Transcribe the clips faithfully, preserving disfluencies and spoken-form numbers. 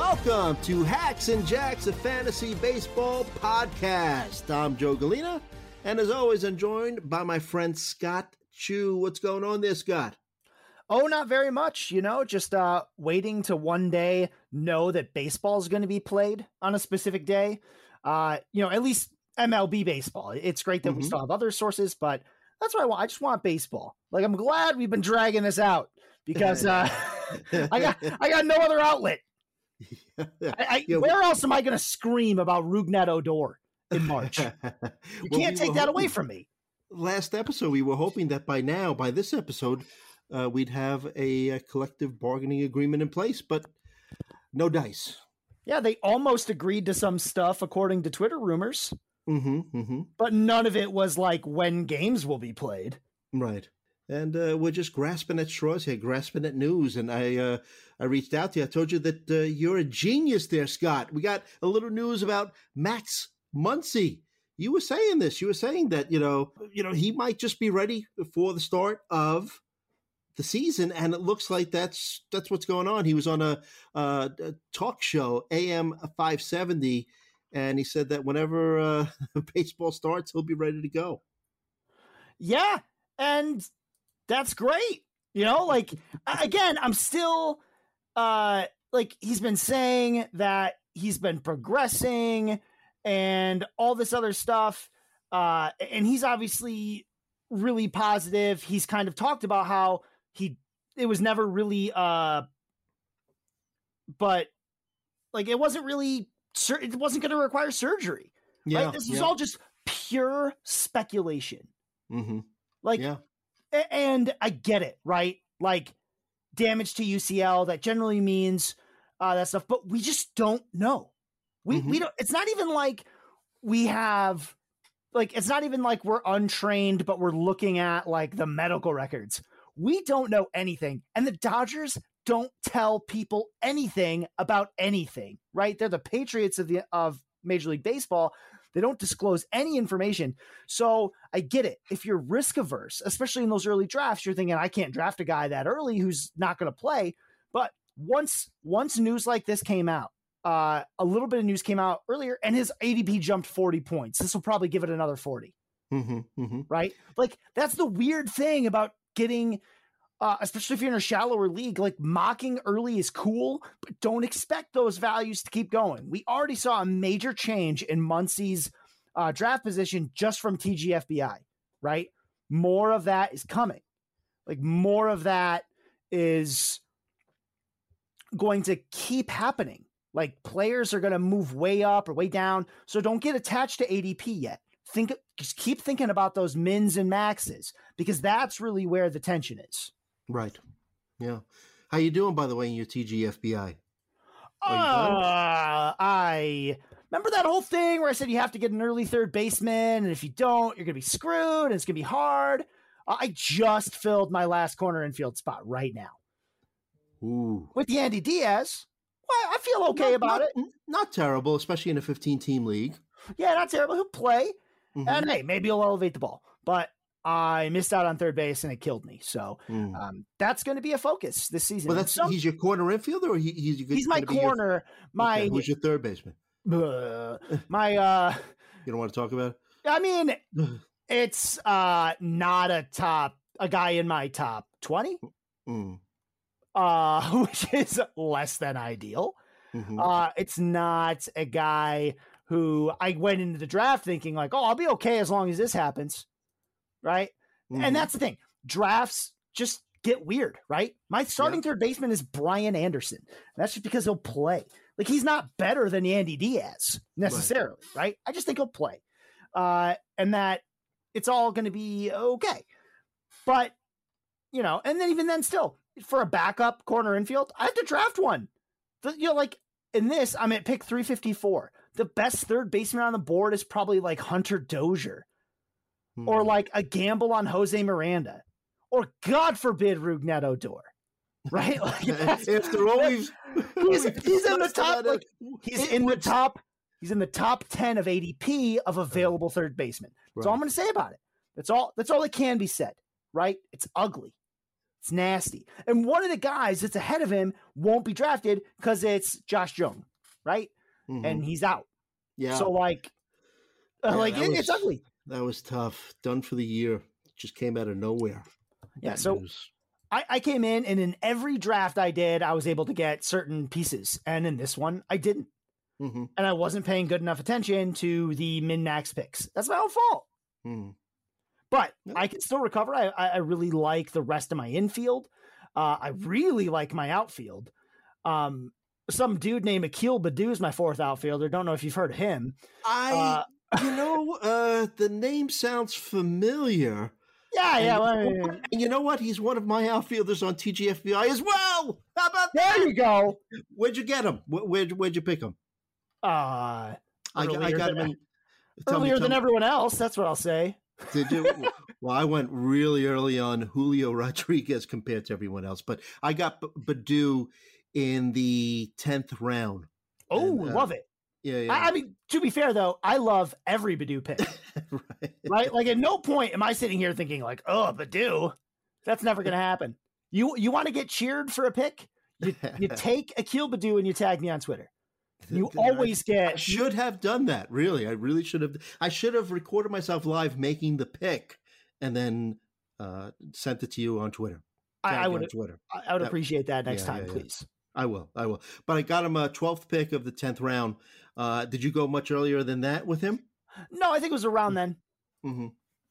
Welcome to Hacks and Jacks, a fantasy baseball podcast. I'm Joe Galena, and as always, I'm joined by my friend Scott Chu. What's going on there, Scott? Oh, not very much, you know, just uh, waiting to one day know that baseball is going to be played on a specific day. Uh, you know, at least M L B baseball. It's great that mm-hmm. we still have other sources, but that's what I want. I just want baseball. Like, I'm glad we've been dragging this out because uh, I got I got no other outlet. I, I, yeah, where we, else am I going to scream about Rougned Odor in March? You well, can't we take that hoping, away from me. Last episode, we were hoping that by now, by this episode, uh, we'd have a, a collective bargaining agreement in place, but no dice. Yeah, they almost agreed to some stuff, according to Twitter rumors. Mm-hmm, mm-hmm. But none of it was like when games will be played. Right. And uh, we're just grasping at straws here, grasping at news. And I uh, I reached out to you. I told you that uh, you're a genius there, Scott. We got a little news about Max Muncy. You were saying this. You were saying that, you know, you know, he might just be ready for the start of the season. And it looks like that's that's what's going on. He was on a, uh, a talk show, A M five seventy, and he said that whenever uh, baseball starts, he'll be ready to go. Yeah. And that's great. You know, like, again, I'm still uh, like he's been saying that he's been progressing and all this other stuff. Uh, and he's obviously really positive. He's kind of talked about how he it was never really uh, but like it wasn't really it wasn't going to require surgery. Yeah, right? This yeah. is all just pure speculation. Mm-hmm. Like, yeah. And I get it, right? Like damage to U C L, that generally means uh, that stuff, but we just don't know. We mm-hmm. we don't. It's not even like we have, like it's not even like we're untrained, but we're looking at like the medical records. We don't know anything, and the Dodgers don't tell people anything about anything, right? They're the Patriots of the of Major League Baseball. They don't disclose any information. So I get it. If you're risk averse, especially in those early drafts, you're thinking, I can't draft a guy that early who's not going to play. But once once news like this came out, uh, a little bit of news came out earlier, and his A D P jumped forty points. This will probably give it another forty. Mm-hmm, mm-hmm. Right? Like, that's the weird thing about getting, uh, especially if you're in a shallower league, like mocking early is cool, but don't expect those values to keep going. We already saw a major change in Muncy's uh, draft position just from T G F B I, right? More of that is coming. Like more of that is going to keep happening. Like players are going to move way up or way down. So don't get attached to A D P yet. Think, just keep thinking about those mins and maxes, because that's really where the tension is. Right. Yeah. How you doing, by the way, in your T G F B I? Uh, I remember that whole thing where I said you have to get an early third baseman, and if you don't, you're going to be screwed, and it's going to be hard. Uh, I just filled my last corner infield spot right now. Ooh. With Yandy Diaz. Well, I feel okay not, about not, it. Not terrible, especially in a fifteen-team league. Yeah, not terrible. He'll play. Mm-hmm. And hey, maybe he'll elevate the ball. But I missed out on third base and it killed me. So mm. um, that's going to be a focus this season. Well, that's Some, he's your corner infielder, or he, he's he's my corner. Your, my okay, who's your third baseman? Uh, my uh, you don't want to talk about it? I mean, it's uh not a top a guy in my top twenty, mm. uh, which is less than ideal. Mm-hmm. Uh, it's not a guy who I went into the draft thinking like, oh, I'll be okay as long as this happens. Right. Mm-hmm. And that's the thing. Drafts just get weird, right? My starting yeah. third baseman is Brian Anderson. That's just because he'll play. Like, he's not better than Yandy Diaz necessarily, right? right? I just think he'll play. Uh, and that it's all going to be okay. But, you know, and then even then still, for a backup corner infield, I have to draft one. The, you know, like in this, I'm at pick three fifty-four. The best third baseman on the board is probably like Hunter Dozier. Hmm. Or like a gamble on Jose Miranda. Or God forbid Rougned Odor. Right? Like, after all we've, he's, he's in the top like, he's in the top he's in the top ten of A D P of available third basemen. That's right. all I'm going to say about it. That's all that's all that can be said, right? It's ugly. It's nasty. And one of the guys that's ahead of him won't be drafted because it's Josh Jung, right? Mm-hmm. And he's out. Yeah. So like, yeah, like it, was, it's ugly. That was tough. Done for the year. Just came out of nowhere. Yeah. That so I, I came in, and in every draft I did, I was able to get certain pieces. And in this one, I didn't. Mm-hmm. And I wasn't paying good enough attention to the min-max picks. That's my own fault. Mm-hmm. But yep. I can still recover. I, I really like the rest of my infield. Uh, I really like my outfield. Um, some dude named Akil Baddoo is my fourth outfielder. Don't know if you've heard of him. I, uh, you know, uh, the name sounds familiar. Yeah, and, yeah. Well, and you know what? He's one of my outfielders on T G F B I as well. How about there that? There you go. Where'd you get him? Where, where'd, where'd you pick him? Uh, I, I got him in. Earlier me, than me. everyone else. That's what I'll say. Did you? Well, I went really early on Julio Rodriguez compared to everyone else, but I got B- Baddoo in the tenth round. Oh, and, uh, love it. Yeah, yeah. I, I mean, to be fair, though, I love every Baddoo pick. right. right? Like, at no point am I sitting here thinking, like, oh, Baddoo. That's never going to happen. You you want to get cheered for a pick? You, you take Akil Baddoo and you tag me on Twitter. You always get. I should have done that. Really, I really should have. I should have recorded myself live making the pick, and then uh, sent it to you on Twitter. I, I would. Twitter. I would that, appreciate that next yeah, time, yeah, yeah. please. I will. I will. But I got him a twelfth pick of the tenth round. Uh, did you go much earlier than that with him? No, I think it was around then. Mm-hmm.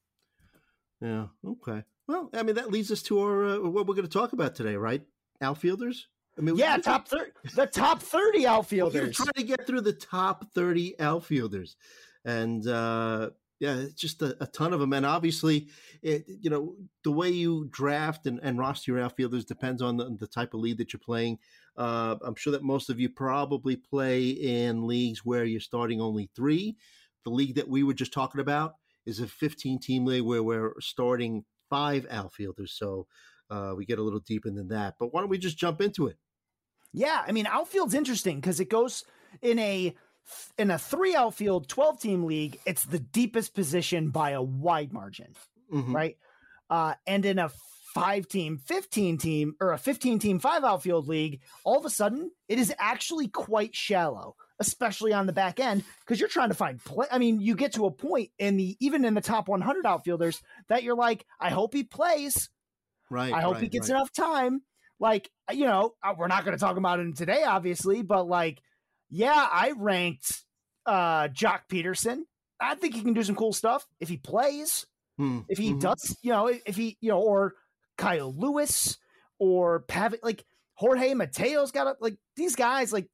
Yeah. Okay. Well, I mean, that leads us to our uh, what we're going to talk about today, right? Outfielders. I mean, yeah, top thirty, the top thirty outfielders. We're trying to get through the top thirty outfielders, and uh, yeah, it's just a, a ton of them. And obviously, it, you know, the way you draft and, and roster your outfielders depends on the, the type of league that you're playing. Uh, I'm sure that most of you probably play in leagues where you're starting only three. The league that we were just talking about is a fifteen-team league where we're starting five outfielders. So uh, we get a little deeper than that. But why don't we just jump into it? Yeah, I mean, outfield's interesting because it goes in a in a three outfield twelve team league. It's the deepest position by a wide margin, mm-hmm. right? Uh, and in a five team, fifteen team or a fifteen team five outfield league, all of a sudden it is actually quite shallow, especially on the back end because you're trying to find play. I mean, you get to a point in the even in the top one hundred outfielders that you're like, I hope he plays. Right. I hope right, he gets right. enough time. Like, you know, we're not going to talk about it today, obviously, but like, yeah, I ranked uh, Jock Peterson. I think he can do some cool stuff if he plays, hmm. if he mm-hmm. does, you know, if he, you know, or Kyle Lewis or Pav, like Jorge Mateo's got a, like these guys, like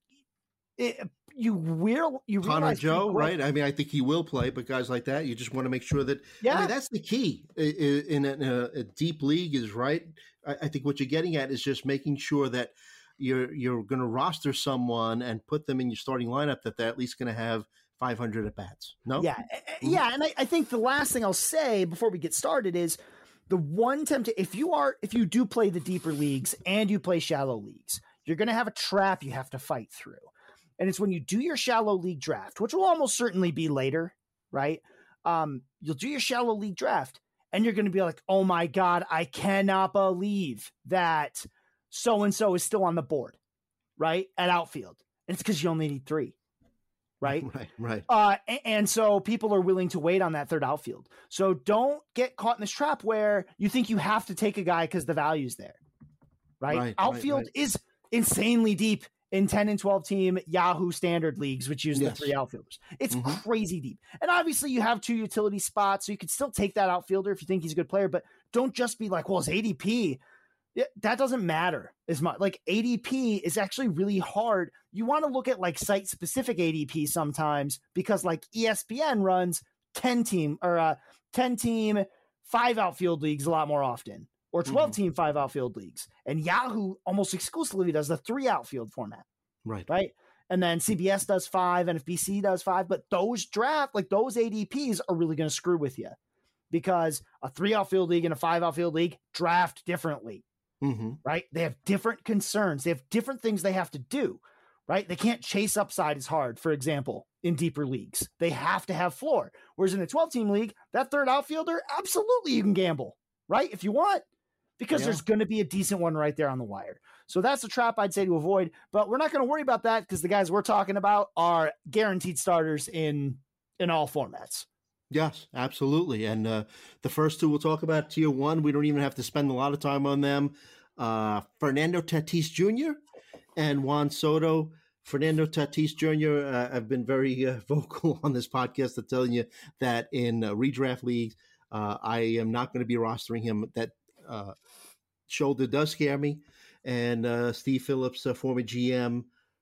it, you will, you Connor Joe, right? I mean, I think he will play, but guys like that, you just want to make sure that, yeah, I mean, that's the key in a, in a, a deep league is right. I think what you're getting at is just making sure that you're you're going to roster someone and put them in your starting lineup that they're at least going to have five hundred at bats. No, yeah, yeah, and I, I think the last thing I'll say before we get started is the one temptation. If you are if you do play the deeper leagues and you play shallow leagues, you're going to have a trap you have to fight through, and it's when you do your shallow league draft, which will almost certainly be later, right? Um, you'll do your shallow league draft. And you're going to be like, oh my God, I cannot believe that so-and-so is still on the board, right? At outfield. And it's because you only need three, right? Right, right. Uh, and, and so people are willing to wait on that third outfield. So don't get caught in this trap where you think you have to take a guy because the value's there, right? right outfield right, right. is insanely deep in ten and twelve team Yahoo standard leagues, which use yes. the three outfielders. It's mm-hmm. crazy deep. And obviously you have two utility spots, so you could still take that outfielder if you think he's a good player, but don't just be like, well, his A D P, that doesn't matter as much. Like A D P is actually really hard. You want to look at like site specific A D P sometimes because like E S P N runs ten team or uh, ten team, five outfield leagues a lot more often. Or twelve team mm-hmm. five outfield leagues. And Yahoo almost exclusively does the three outfield format. Right. Right. And then C B S does five, N F B C does five. But those draft, like those A D Ps are really going to screw with you because a three outfield league and a five outfield league draft differently. Mm-hmm. Right. They have different concerns. They have different things they have to do. Right. They can't chase upside as hard, for example, in deeper leagues. They have to have floor. Whereas in a twelve team league, that third outfielder, absolutely you can gamble. Right. If you want. because Yeah. there's going to be a decent one right there on the wire. So that's a trap I'd say to avoid, but we're not going to worry about that because the guys we're talking about are guaranteed starters in in all formats. Yes, absolutely. And uh, the first two we'll talk about, tier one, we don't even have to spend a lot of time on them. Uh, Fernando Tatis Junior and Juan Soto. Fernando Tatis Junior, uh, I've been very uh, vocal on this podcast of telling you that in uh, redraft leagues, uh, I am not going to be rostering him. That uh, shoulder does scare me. And uh, Steve Phillips, uh, former G M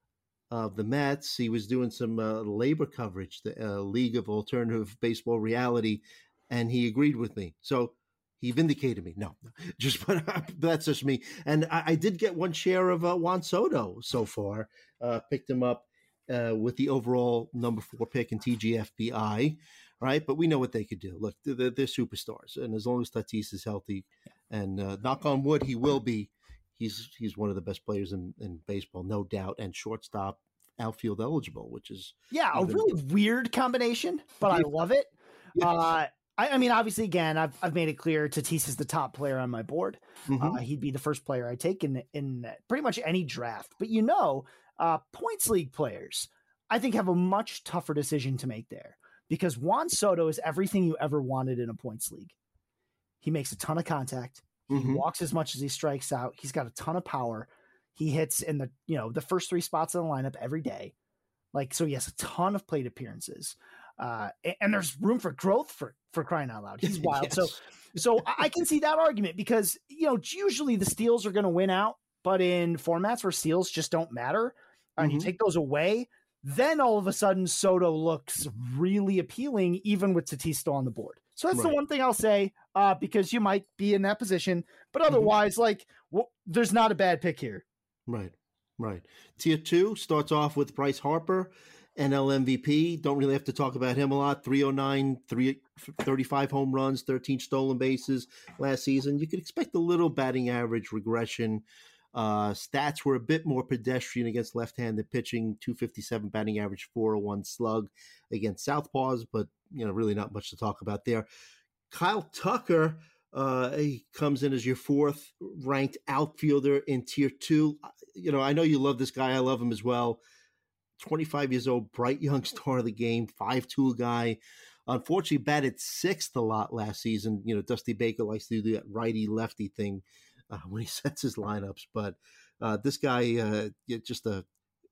of the Mets, he was doing some uh, labor coverage, the uh, League of Alternative Baseball Reality, and he agreed with me. So he vindicated me. No, just but that's just me. And I, I did get one share of uh, Juan Soto so far. Uh, picked him up uh, with the overall number four pick in T G F B I, right? But we know what they could do. Look, they're, they're superstars, and as long as Tatis is healthy, and uh, knock on wood, he will be. He's he's one of the best players in, in baseball, no doubt, and shortstop, outfield eligible, which is yeah, even... a really weird combination, but I love it. Yes. Uh, I, I mean, obviously, again, I've I've made it clear Tatis is the top player on my board. Mm-hmm. Uh, he'd be the first player I take in in pretty much any draft. But you know, uh, points league players, I think, have a much tougher decision to make there because Juan Soto is everything you ever wanted in a points league. He makes a ton of contact. He mm-hmm. walks as much as he strikes out. He's got a ton of power. He hits in the, you know, the first three spots in the lineup every day. Like, so he has a ton of plate appearances. Uh, and, and there's room for growth for, for crying out loud. He's wild. yes. So, so I can see that argument because, you know, usually the steals are going to win out, but in formats where steals just don't matter and mm-hmm. you take those away, then all of a sudden Soto looks really appealing, even with Tatis still on the board. So that's right. The one thing I'll say, uh, because you might be in that position, but otherwise, mm-hmm. like, well, there's not a bad pick here. Right, right. Tier two starts off with Bryce Harper, N L M V P. Don't really have to talk about him a lot. three oh nine, three, thirty-five home runs, thirteen stolen bases last season. You could expect a little batting average regression. Uh, stats were a bit more pedestrian against left-handed pitching, two fifty-seven batting average, four oh one slug against southpaws, but, you know, really not much to talk about there. Kyle Tucker, uh, he comes in as your fourth ranked outfielder in tier two. You know, I know you love this guy. I love him as well. twenty-five years old, bright young star of the game, five two guy. Unfortunately, batted sixth a lot last season. You know, Dusty Baker likes to do that righty-lefty thing uh, when he sets his lineups. But uh, this guy, uh, just a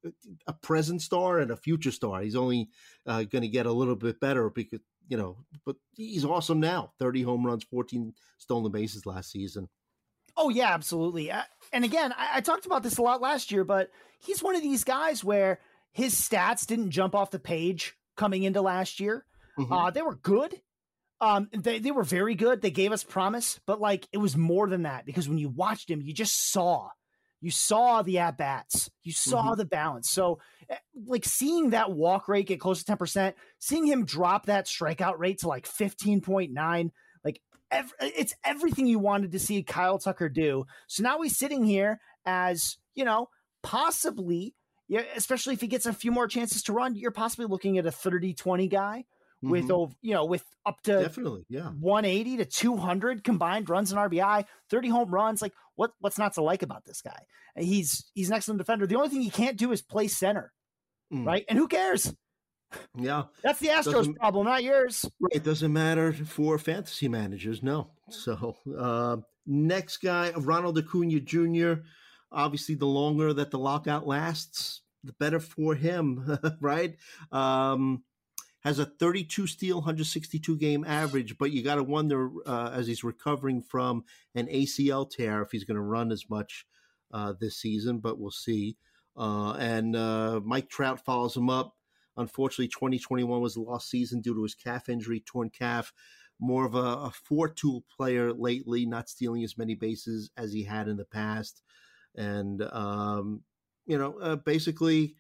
a present star and a future star. He's only uh, going to get a little bit better because, you know, but he's awesome now. thirty home runs, fourteen stolen bases last season. Oh, yeah, absolutely. Uh, and again, I, I talked about this a lot last year, but he's one of these guys where his stats didn't jump off the page coming into last year. Mm-hmm. Uh, they were good. Um, they, they were very good. They gave us promise, but like it was more than that because when you watched him, you just saw, you saw the at-bats, you saw mm-hmm. the balance. So like seeing that walk rate get close to ten percent, seeing him drop that strikeout rate to like fifteen point nine, like ev- it's everything you wanted to see Kyle Tucker do. So now he's sitting here as, you know, possibly, yeah, especially if he gets a few more chances to run, you're possibly looking at a thirty twenty guy mm-hmm. with, over, you know, with up to definitely, yeah, one eighty to two hundred combined runs and R B I, thirty home runs. Like what, what's not to like about this guy? He's, he's an excellent defender. The only thing he can't do is play center, mm. right? And who cares? Yeah. That's the Astros doesn't, problem, not yours. Right. It doesn't matter for fantasy managers. No. So uh, next guy, Ronald Acuna Junior Obviously, the longer that the lockout lasts, the better for him, right? Um, has a thirty-two steal, one hundred sixty-two game average, but you got to wonder uh, as he's recovering from an A C L tear if he's going to run as much uh, this season, but we'll see. Uh, and uh, Mike Trout follows him up. Unfortunately, twenty twenty-one was a lost season due to his calf injury, torn calf. More of a, a four-tool player lately, not stealing as many bases as he had in the past. And, um, you know, uh, basically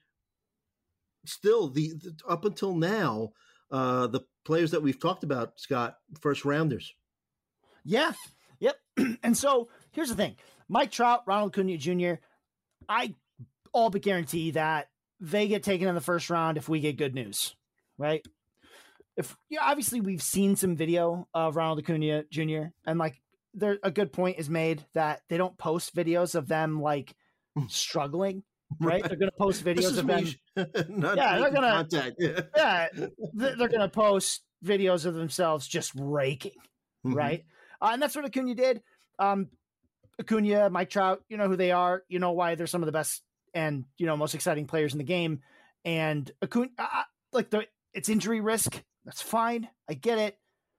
still the, the up until now, uh, the players that we've talked about, Scott, first rounders. Yeah. Yep. And so here's the thing, Mike Trout, Ronald Acuna Junior, I all but guarantee that they get taken in the first round if we get good news, right? If yeah, obviously we've seen some video of Ronald Acuna Junior and like, there a good point is made that they don't post videos of them like struggling, right? right. They're going to post videos of them. Not yeah, they're going to. Yeah. yeah, they're going to post videos of themselves just raking, mm-hmm. right? Uh, and that's what Acuna did. Um, Acuna, Mike Trout, you know who they are. You know why they're some of the best and, you know, most exciting players in the game. And Acuna, uh, like the it's injury risk. That's fine. I get it.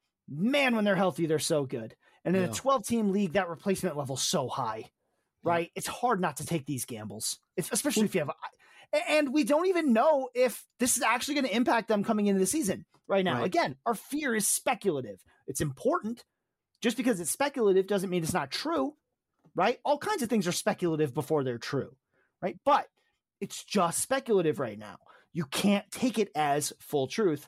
Man, when they're healthy, they're so good. And in yeah. a twelve-team league, that replacement level's so high, right? Yeah. It's hard not to take these gambles, if, especially if you have – and we don't even know if this is actually going to impact them coming into the season right now. Right. Again, our fear is speculative. It's important. Just because it's speculative doesn't mean it's not true, right? All kinds of things are speculative before they're true, right? But it's just speculative right now. You can't take it as full truth.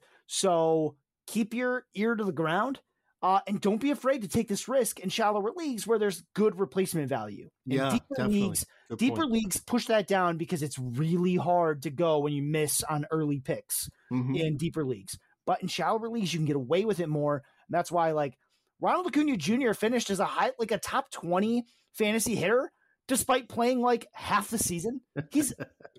So keep your ear to the ground uh, and don't be afraid to take this risk in shallower leagues where there's good replacement value. In yeah, deeper definitely. leagues, good deeper point. leagues push that down because it's really hard to go when you miss on early picks mm-hmm. in deeper leagues. But in shallower leagues, you can get away with it more. And that's why, like, Ronald Acuna Junior finished as a high, like a top twenty fantasy hitter, despite playing like half the season. He's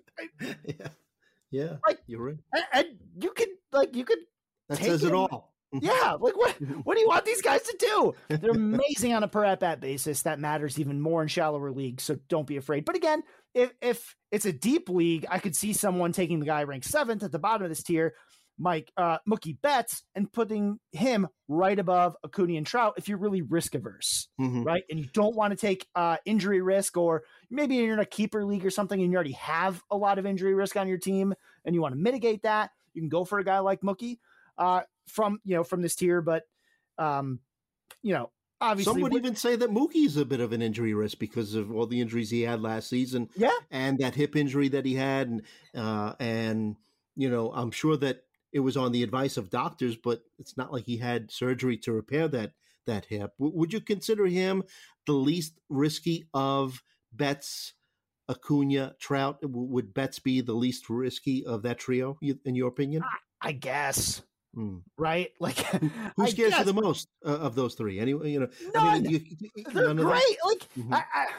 yeah, yeah, like you're right. And, and you could like you could that take says him. it all. Yeah, like what? What do you want these guys to do? They're amazing on a per at bat basis. That matters even more in shallower leagues. So don't be afraid. But again, if if it's a deep league, I could see someone taking the guy ranked seventh at the bottom of this tier, Mike uh, Mookie Betts, and putting him right above Acuna and Trout if you're really risk averse, mm-hmm. right? And you don't want to take uh, injury risk, or maybe you're in a keeper league or something and you already have a lot of injury risk on your team and you want to mitigate that. You can go for a guy like Mookie uh, from, you know, from this tier. But, um, you know, obviously. Some would even say that Mookie's a bit of an injury risk because of all the injuries he had last season. Yeah. And that hip injury that he had. And, uh, and you know, I'm sure that it was on the advice of doctors, but it's not like he had surgery to repair that that hip. W- would you consider him the least risky of Betts, Acuna, Trout? W- would Betts be the least risky of that trio, in your opinion? I, I guess. Mm. Right? Like, who scares you the most uh, of those three? Anyway, you know, none. I mean, you, you, They're none great. Like, mm-hmm. I, I,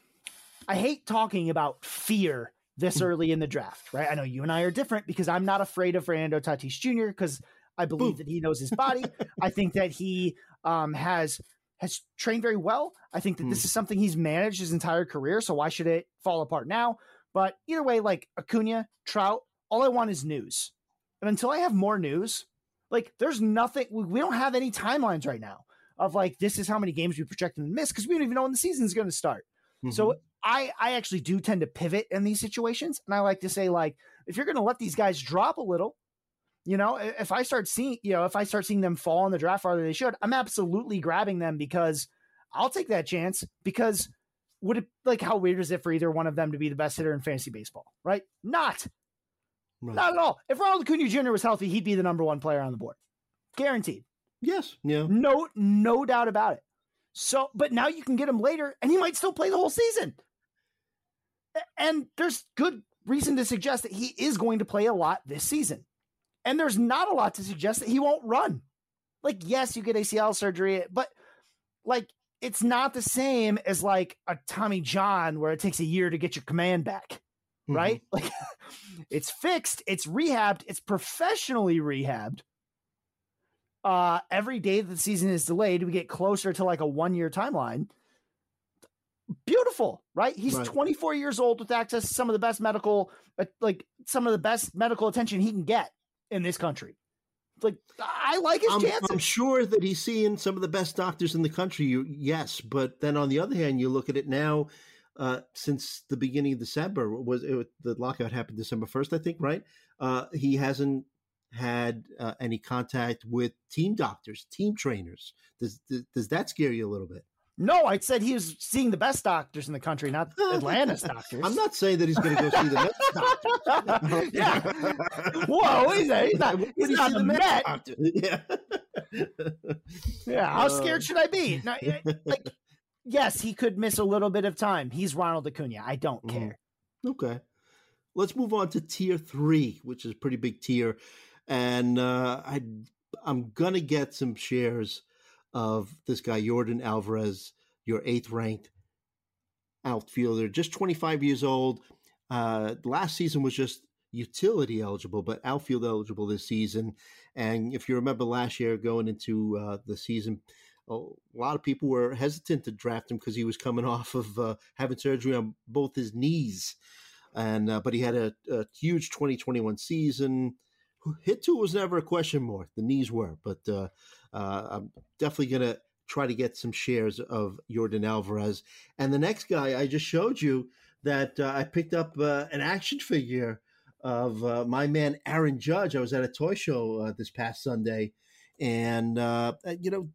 I hate talking about fear this early in the draft, right? I know you and I are different because I'm not afraid of Fernando Tatis Junior because I believe Ooh. that he knows his body. I think that he um, has has trained very well. I think that mm. this is something he's managed his entire career, so why should it fall apart now? But either way, like Acuna, Trout, all I want is news. And until I have more news, like there's nothing, we, we don't have any timelines right now of like, this is how many games we project them to miss because we don't even know when the season's going to start. Mm-hmm. So I, I actually do tend to pivot in these situations. And I like to say, like, if you're going to let these guys drop a little, you know, if I start seeing, you know, if I start seeing them fall in the draft farther than they should, I'm absolutely grabbing them because I'll take that chance because would it like, how weird is it for either one of them to be the best hitter in fantasy baseball? Right? Not, right. Not at all. If Ronald Acuna Junior was healthy, he'd be the number one player on the board. Guaranteed. Yes. Yeah. No, no doubt about it. So, but now you can get him later and he might still play the whole season. And there's good reason to suggest that he is going to play a lot this season. And there's not a lot to suggest that he won't run. Like, yes, you get A C L surgery, but like, it's not the same as like a Tommy John where it takes a year to get your command back, mm-hmm. right? Like it's fixed, it's rehabbed, it's professionally rehabbed. Uh, every day that the season is delayed, we get closer to like a one-year timeline. Beautiful, right? He's right. twenty-four years old with access to some of the best medical, like some of the best medical attention he can get in this country. Like, I like his I'm, chances. I'm sure that he's seeing some of the best doctors in the country. You, yes, but then on the other hand, you look at it now. Uh, since the beginning of December, was it, the lockout happened December first, I think, right? Uh, he hasn't had uh, any contact with team doctors, team trainers. Does, does does that scare you a little bit? No, I said he was seeing the best doctors in the country, not Atlanta's doctors. I'm not saying that he's going to go see the Mets doctors. Yeah. Whoa, he's, a, he's not, he's not the Met. Doctor? Yeah. Yeah. How uh, scared should I be? Now, like, yes, he could miss a little bit of time. He's Ronald Acuna. I don't mm-hmm. care. Okay. Let's move on to tier three, which is a pretty big tier. And uh, I, I'm going to get some shares of this guy, Yordan Alvarez, your eighth ranked outfielder, just twenty-five years old. Uh, last season was just utility eligible, but outfield eligible this season. And if you remember last year going into uh, the season, a lot of people were hesitant to draft him because he was coming off of uh, having surgery on both his knees. And uh, but he had a, a huge twenty twenty-one season. Hit tool was never a question mark. The knees were, but uh, uh, I'm definitely going to try to get some shares of Yordan Alvarez. And the next guy I just showed you that uh, I picked up uh, an action figure of uh, my man Aaron Judge. I was at a toy show uh, this past Sunday, and uh, you know,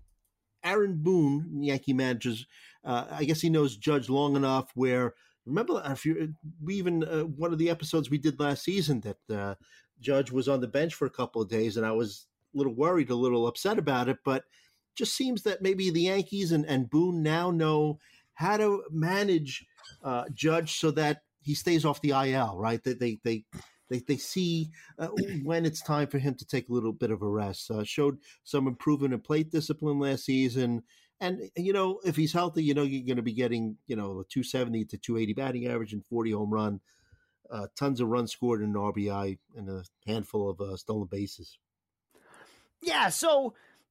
Aaron Boone, Yankee managers, uh, I guess he knows Judge long enough where. Remember, if you we even uh, one of the episodes we did last season that uh, Judge was on the bench for a couple of days, and I was a little worried, a little upset about it. But just seems that maybe the Yankees and, and Boone now know how to manage uh, Judge so that he stays off the I L. Right? They they they they, they see uh, when it's time for him to take a little bit of a rest. Uh, showed some improvement in plate discipline last season. And, you know, if he's healthy, you know, you're going to be getting, you know, a two seventy to two eighty batting average and forty home run, uh, tons of runs scored and an R B I and a handful of uh, stolen bases. Yeah. So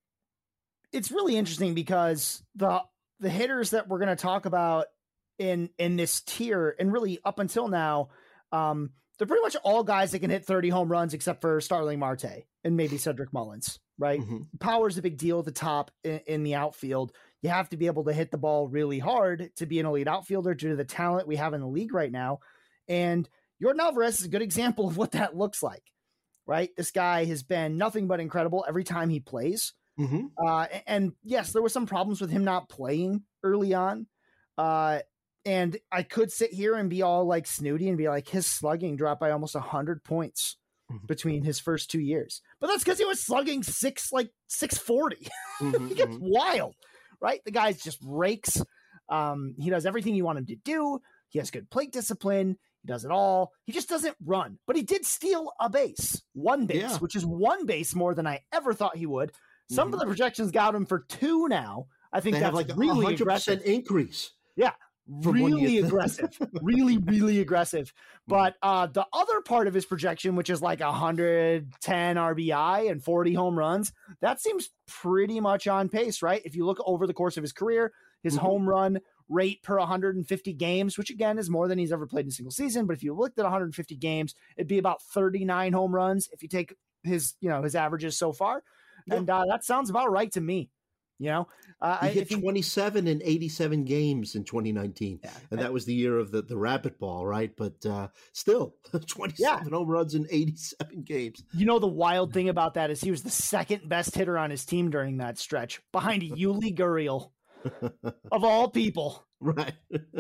it's really interesting because the, the hitters that we're going to talk about in, in this tier and really up until now, um, they're pretty much all guys that can hit thirty home runs except for Starling Marte and maybe Cedric Mullins. Right. Mm-hmm. Power is a big deal at the top in, in the outfield. You have to be able to hit the ball really hard to be an elite outfielder due to the talent we have in the league right now. And Yordan Alvarez is a good example of what that looks like, right? This guy has been nothing but incredible every time he plays. Mm-hmm. Uh, and yes, there were some problems with him not playing early on. Uh, and I could sit here and be all like snooty and be like, his slugging dropped by almost a hundred points between his first two years, but that's because he was slugging six, like six forty. Mm-hmm, It gets mm-hmm. wild, right? The guy's just rakes. Um, he does everything you want him to do. He has good plate discipline. He does it all. He just doesn't run, but he did steal a base, one base, yeah. which is one base more than I ever thought he would. Some mm-hmm. of the projections got him for two now. I think they that's have like really a one hundred percent aggressive. Increase. Yeah. Really aggressive, really, really aggressive. But uh, the other part of his projection, which is like one hundred ten R B I and forty home runs, that seems pretty much on pace, right? If you look over the course of his career, his mm-hmm. home run rate per one hundred fifty games, which again is more than he's ever played in a single season. But if you looked at one hundred fifty games, it'd be about thirty-nine home runs if you take his, you know, his averages so far. Yeah. And uh, that sounds about right to me. You know, uh, he hit twenty-seven in eighty-seven games in twenty nineteen, yeah, and that was the year of the, the rabbit ball, right? But uh, still, twenty-seven yeah. home runs in eighty-seven games. You know, the wild thing about that is he was the second best hitter on his team during that stretch, behind Yuli Gurriel, of all people. Right.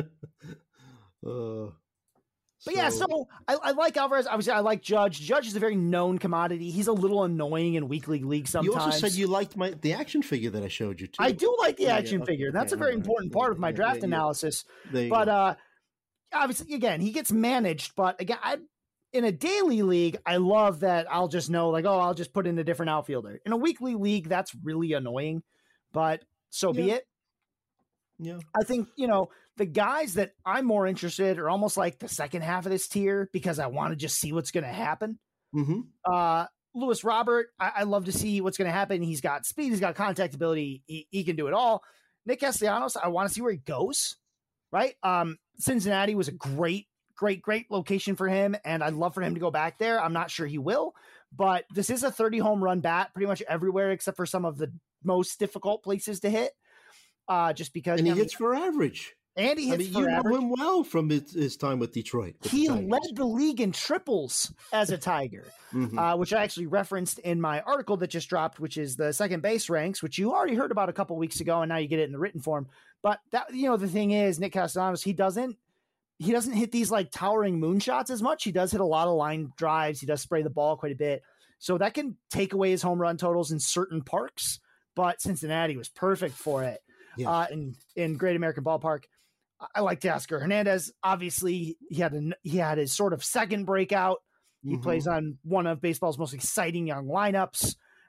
uh, But so, yeah, so I, I like Alvarez. Obviously, I like Judge. Judge is a very known commodity. He's a little annoying in weekly league sometimes. You also said you liked my the action figure that I showed you, too. I do like the action yeah, figure. That's yeah, a very right, important right, part of my yeah, draft yeah, analysis. Yeah. But uh, obviously, again, he gets managed. But again, I, in a daily league, I love that I'll just know, like, oh, I'll just put in a different outfielder. In a weekly league, that's really annoying. But so yeah. be it. Yeah, I think, you know, the guys that I'm more interested are almost like the second half of this tier because I want to just see what's going to happen. Mm-hmm. Uh, Luis Robert, I, I love to see what's going to happen. He's got speed. He's got contact ability. He, he can do it all. Nick Castellanos, I want to see where he goes, right? Um, Cincinnati was a great, great, great location for him, and I'd love for him to go back there. I'm not sure he will, but this is a thirty home run bat pretty much everywhere except for some of the most difficult places to hit. Uh, just because and he I mean, hits for average. And he hits I mean, for you average. know him well from his, his time with Detroit. With he the led the league in triples as a Tiger, mm-hmm. uh, which I actually referenced in my article that just dropped, which is the second base ranks, which you already heard about a couple weeks ago, and now you get it in the written form. But that, you know, the thing is, Nick Castellanos, he doesn't he doesn't hit these like towering moonshots as much. He does hit a lot of line drives. He does spray the ball quite a bit, so that can take away his home run totals in certain parks. But Cincinnati was perfect for it. Yes. Uh, in, in Great American Ballpark. I like Teoscar Hernandez. Obviously, he had a, he had his sort of second breakout. He mm-hmm. plays on one of baseball's most exciting young lineups.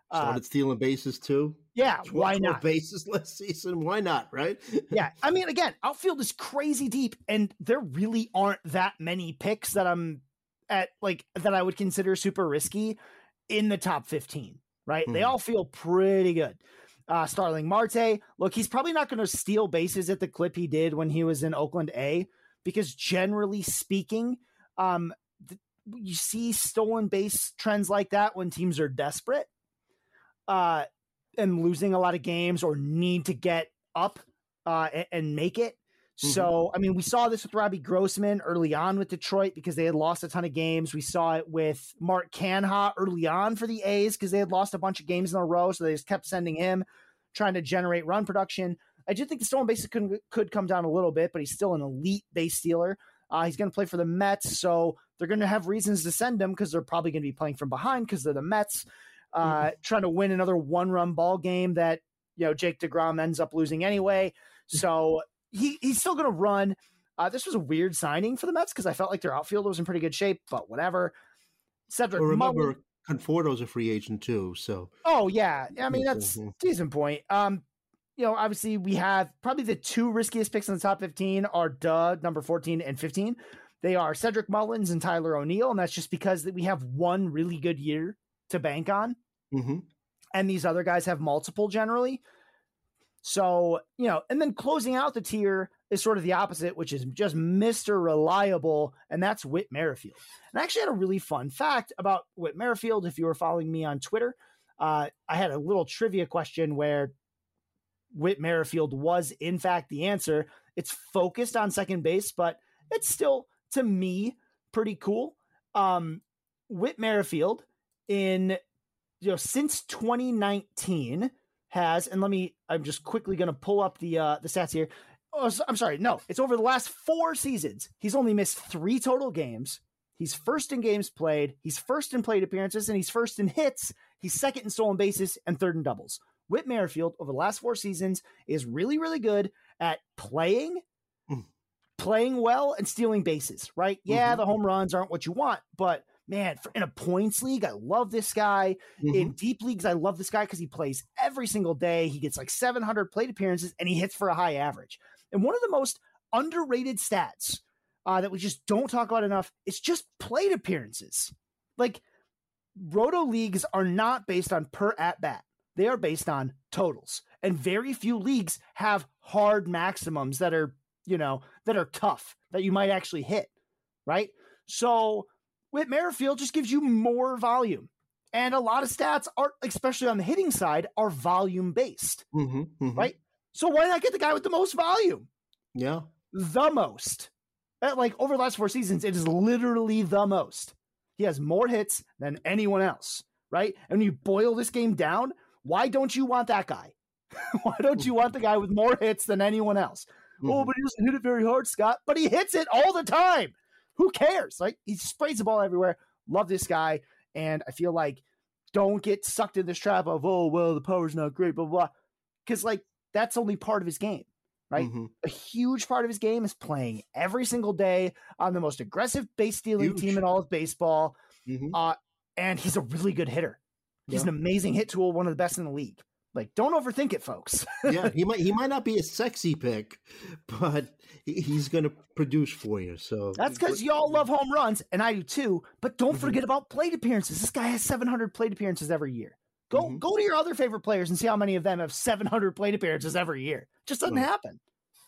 Started uh, stealing bases too. Yeah, twelve, why not? Bases last season, why not, right? Yeah, I mean, again, outfield is crazy deep, and there really aren't that many picks that I'm at, like, that I would consider super risky in the top fifteen, right? Mm. They all feel pretty good. Uh, Starling Marte, look, he's probably not going to steal bases at the clip he did when he was in Oakland A, because generally speaking, um, th- you see stolen base trends like that when teams are desperate uh, and losing a lot of games or need to get up uh, and, and make it. Mm-hmm. So, I mean, we saw this with Robbie Grossman early on with Detroit because they had lost a ton of games. We saw it with Mark Canha early on for the A's because they had lost a bunch of games in a row. So they just kept sending him, trying to generate run production. I do think the stolen bases could, could come down a little bit, but he's still an elite base stealer. Uh, he's going to play for the Mets, so they're going to have reasons to send him because they're probably going to be playing from behind because they're the Mets, uh, mm-hmm. trying to win another one-run ball game that, you know, Jake DeGrom ends up losing anyway. So he he's still going to run. Uh, this was a weird signing for the Mets because I felt like their outfield was in pretty good shape, but whatever. Cedric well, remember, Mullin, Conforto's a free agent too, so. Oh, yeah. I mean, that's a decent point. Um, you know, obviously we have probably the two riskiest picks in the top fifteen are duh, number fourteen and fifteen. They are Cedric Mullins and Tyler O'Neill, and that's just because we have one really good year to bank on. Mm-hmm. And these other guys have multiple generally. So, you know, and then closing out the tier is sort of the opposite, which is just Mister Reliable, and that's Whit Merrifield. And I actually had a really fun fact about Whit Merrifield. If you were following me on Twitter, uh, I had a little trivia question where Whit Merrifield was, in fact, the answer. It's focused on second base, but it's still, to me, pretty cool. Um, Whit Merrifield, in you know, since twenty nineteen, has, and let me, I'm just quickly going to pull up the uh, the stats here. Oh, I'm sorry, no, it's over the last four seasons. He's only missed three total games. He's first in games played. He's first in plate appearances, and he's first in hits. He's second in stolen bases and third in doubles. Whit Merrifield, over the last four seasons, is really, really good at playing, mm. playing well, and stealing bases, right? Yeah, mm-hmm. the home runs aren't what you want, but man, for, in a points league, I love this guy. Mm-hmm. In deep leagues, I love this guy because he plays every single day. He gets like seven hundred plate appearances, and he hits for a high average. And one of the most underrated stats uh, that we just don't talk about enough is just plate appearances. Like, roto leagues are not based on per at-bat. They are based on totals, and very few leagues have hard maximums that are, you know, that are tough, that you might actually hit, right? So Whit Merrifield just gives you more volume, and a lot of stats are, especially on the hitting side, are volume based, mm-hmm, mm-hmm. right? So why not get the guy with the most volume? Yeah. The most. At, like, over the last four seasons, it is literally the most. He has more hits than anyone else, right? And when you boil this game down, why don't you want that guy? Why don't you want the guy with more hits than anyone else? Mm-hmm. Oh, but he doesn't hit it very hard, Scott. But he hits it all the time. Who cares? Like, he sprays the ball everywhere. Love this guy. And I feel like don't get sucked in this trap of, oh, well, the power's not great, blah, blah. Because, like, that's only part of his game, right? Mm-hmm. A huge part of his game is playing every single day on the most aggressive base stealing huge. team in all of baseball. Mm-hmm. Uh, and he's a really good hitter. He's yeah. an amazing hit tool, one of the best in the league. Like, don't overthink it, folks. Yeah, he might he might not be a sexy pick, but he's going to produce for you. So that's because y'all love home runs, and I do too. But don't mm-hmm. forget about plate appearances. This guy has seven hundred plate appearances every year. Go mm-hmm. go to your other favorite players and see how many of them have seven hundred plate appearances every year. Just doesn't right. happen.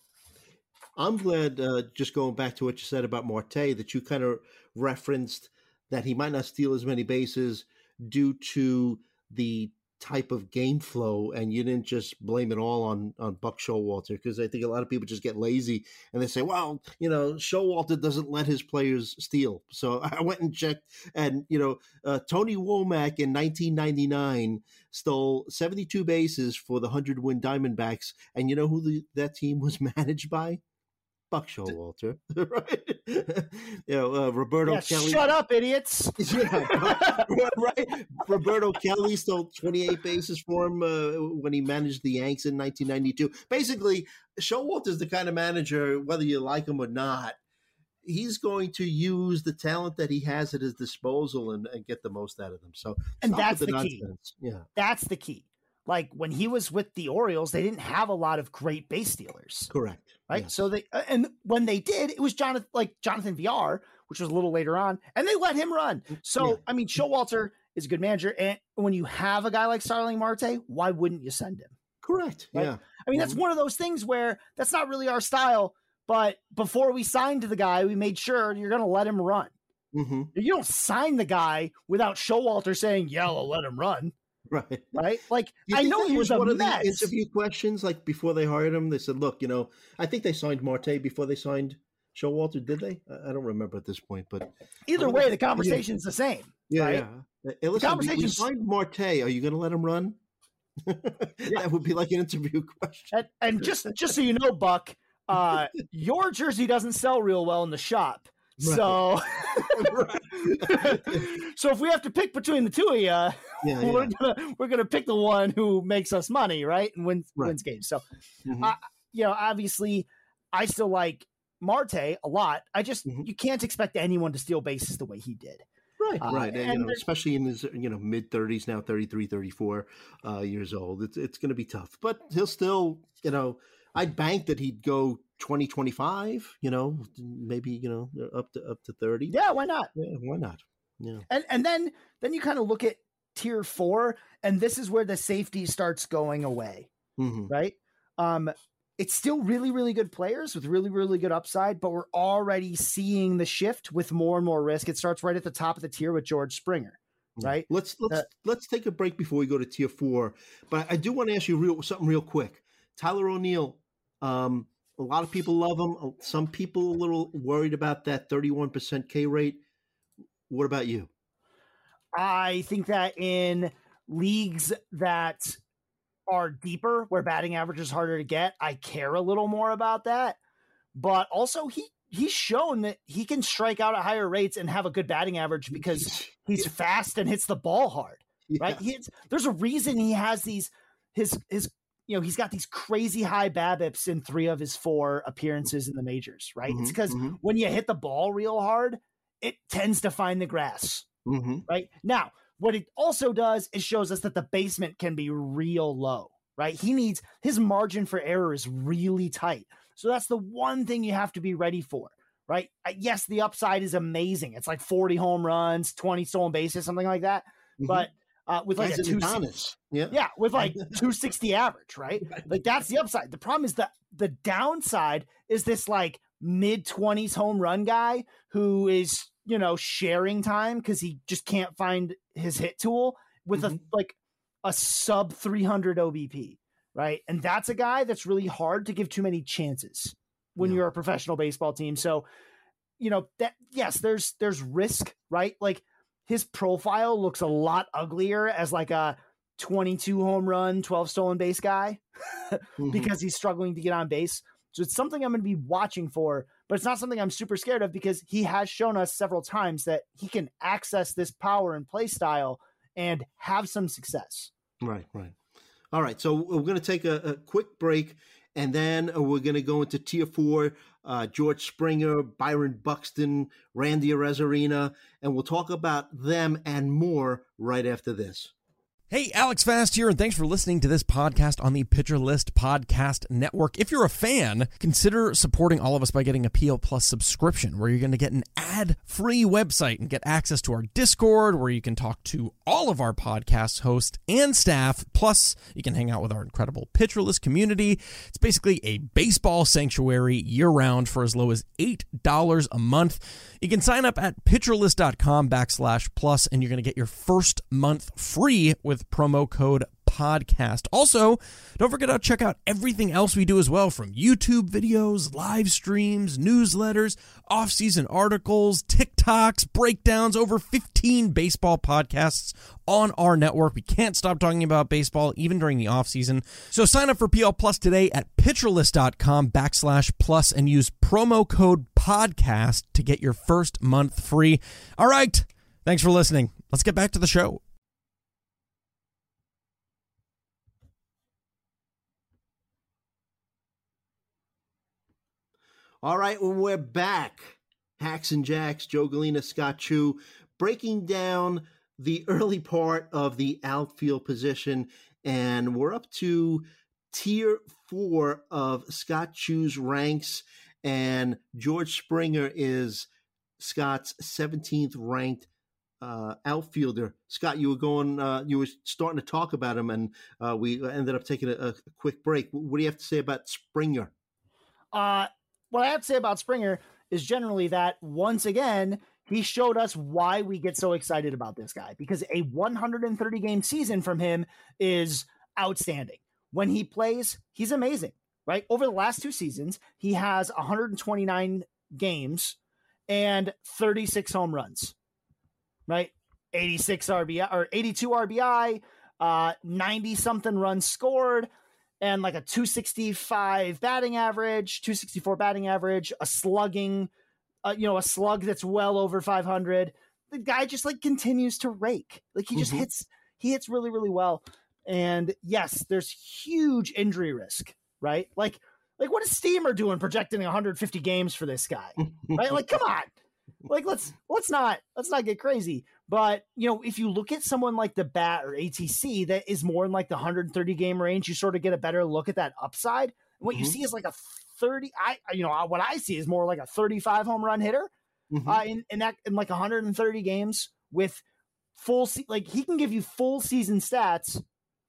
I'm glad, uh, just going back to what you said about Marte, that you kind of referenced that he might not steal as many bases due to the type of game flow, and you didn't just blame it all on on Buck Showalter, because I think a lot of people just get lazy and they say, well, you know, Showalter doesn't let his players steal. So I went and checked, and you know, uh, Tony Womack in nineteen ninety-nine stole seventy-two bases for the one hundred win Diamondbacks, and you know who the, that team was managed by? Buck Showalter, right? you know, uh, Roberto yeah, Kelly. Shut up, idiots! Yeah, right. Roberto Kelly stole twenty-eight bases for him uh, when he managed the Yanks in nineteen ninety-two. Basically, Showalter is the kind of manager, whether you like him or not, he's going to use the talent that he has at his disposal and, and get the most out of them. So, and stop that's with the, the key. nonsense. Yeah, that's the key. Like when he was with the Orioles, they didn't have a lot of great base stealers. correct. Right. Yes. So they, and when they did, it was Jonathan, like Jonathan V R, which was a little later on, and they let him run. So, Yeah. I mean, Showalter is a good manager. And when you have a guy like Starling Marte, why wouldn't you send him? Correct. Right? Yeah. I mean, that's Mhm. one of those things where that's not really our style, but before we signed the guy, we made sure you're going to let him run. Mm-hmm. You don't sign the guy without Showalter saying, yeah, I'll let him run. Right. Right. Like, You I think know that he was was a one of mess. the interview questions, like before they hired him. They said, "Look, you know, I think they signed Marte before they signed Showalter. Did they? I I don't remember at this point, but Either way, the conversation's the same. yeah, right? yeah. Hey, listen, we, we conversation's- signed Marte. Are you going to let him run? That would be like an interview question. And, and just just so you know, Buck, uh, your jersey doesn't sell real well in the shop. Right. So, Right. so if we have to pick between the two of you, Yeah, we're yeah. gonna we're gonna pick the one who makes us money, right, and wins Right. wins games. So, Mhm. uh, you know, obviously, I still like Marte a lot. I just Mhm. you can't expect anyone to steal bases the way he did. Right, Uh, right. And, you and know, there's- especially in his, you know, mid thirties now, thirty-three, thirty-four uh, years old. It's it's going to be tough, but he'll still, you know, I'd bank that he'd go twenty, twenty-five, you know, maybe, you know, up to up to thirty. Yeah, why not? Yeah, why not? Yeah. And and then then you kind of look at tier four, and this is where the safety starts going away, Mm-hmm. right? Um, it's still really, really good players with really, really good upside, but we're already seeing the shift with more and more risk. It starts right at the top of the tier with George Springer, right? Let's let's Uh, let's take a break before we go to tier four. But I do want to ask you real something real quick. Tyler O'Neill, um, a lot of people love him. Some people a little worried about that thirty-one percent K rate. What about you? I think that in leagues that are deeper, where batting average is harder to get, I care a little more about that. But also, he he's shown that he can strike out at higher rates and have a good batting average because he's Yeah. fast and hits the ball hard, Yeah. right? He hits, there's a reason he has these his his you know he's got these crazy high BABIPs in three of his four appearances in the majors, right? Mhm, It's because mhm. when you hit the ball real hard, it tends to find the grass. Mm-hmm. Right now, what it also does is shows us that the basement can be real low, right? He needs his margin for error is really tight. So that's the one thing you have to be ready for, right? Uh, Yes, the upside is amazing. It's like forty home runs, twenty stolen bases, something like that. Mhm. But uh, with like As a in two, Adonis. Yeah. yeah, with like two sixty average, right? Like that's the upside. The problem is that the downside is this like mid twenties home run guy who is, you know, sharing time because he just can't find his hit tool with Mhm. a like a sub three hundred O B P, right? And that's a guy that's really hard to give too many chances when Yeah. you're a professional baseball team. So, you know, that yes, there's there's risk, right? Like his profile looks a lot uglier as like a twenty-two home run, twelve stolen base guy Mhm. because he's struggling to get on base. So it's something I'm going to be watching for, but it's not something I'm super scared of because he has shown us several times that he can access this power and play style and have some success. Right, right. All right. So we're going to take a, a quick break, and then we're going to go into tier four. Uh, George Springer, Byron Buxton, Randy Arozarena, and we'll talk about them and more right after this. Hey, Alex Fast here, and thanks for listening to this podcast on the Pitcher List Podcast Network. If you're a fan, consider supporting all of us by getting a P L Plus subscription, where you're going to get an ad-free website and get access to our Discord, where you can talk to all of our podcast hosts and staff. Plus, you can hang out with our incredible Pitcher List community. It's basically a baseball sanctuary year-round for as low as eight dollars a month. You can sign up at pitcherlist.com backslash plus, and you're going to get your first month free with promo code podcast. Also, don't forget to check out everything else we do as well, from YouTube videos, live streams, newsletters, off-season articles, TikToks, breakdowns, over fifteen baseball podcasts on our network. We can't stop talking about baseball even during the off-season. So sign up for P L Plus today at pitcherlist.com backslash plus and use promo code podcast to get your first month free. All right. Thanks for listening. Let's get back to the show. All right, when we're back, Hacks and Jacks, Joe Galena, Scott Chu, breaking down the early part of the outfield position. And we're up to tier four of Scott Chu's ranks. And George Springer is Scott's seventeenth ranked uh, outfielder. Scott, you were going, uh, you were starting to talk about him, and uh, we ended up taking a, a quick break. What do you have to say about Springer? Uh, what I have to say about Springer is generally that, once again, he showed us why we get so excited about this guy, because a one hundred thirty game season from him is outstanding. When he plays, he's amazing, right? Over the last two seasons, he has one hundred twenty-nine games and thirty-six home runs, right? eighty-six R B I or eighty-two R B I, uh, ninety something runs scored, and like a two sixty-five batting average, two sixty-four batting average, a slugging, uh, you know, a slug that's well over five hundred. The guy just like continues to rake. Like he just mm-hmm. hits, he hits really, really well. And yes, there's huge injury risk, right? Like, like what is Steamer doing projecting one hundred fifty games for this guy, right? Like, come on, like let's let's not let's not get crazy. But you know, if you look at someone like the Bat or A T C that is more in like the one hundred thirty game range, you sort of get a better look at that upside. And what mm-hmm. you see is like a thirty. I you know what I see is more like a thirty-five home run hitter mm-hmm. uh, in in that in like one hundred thirty games with full se- like he can give you full season stats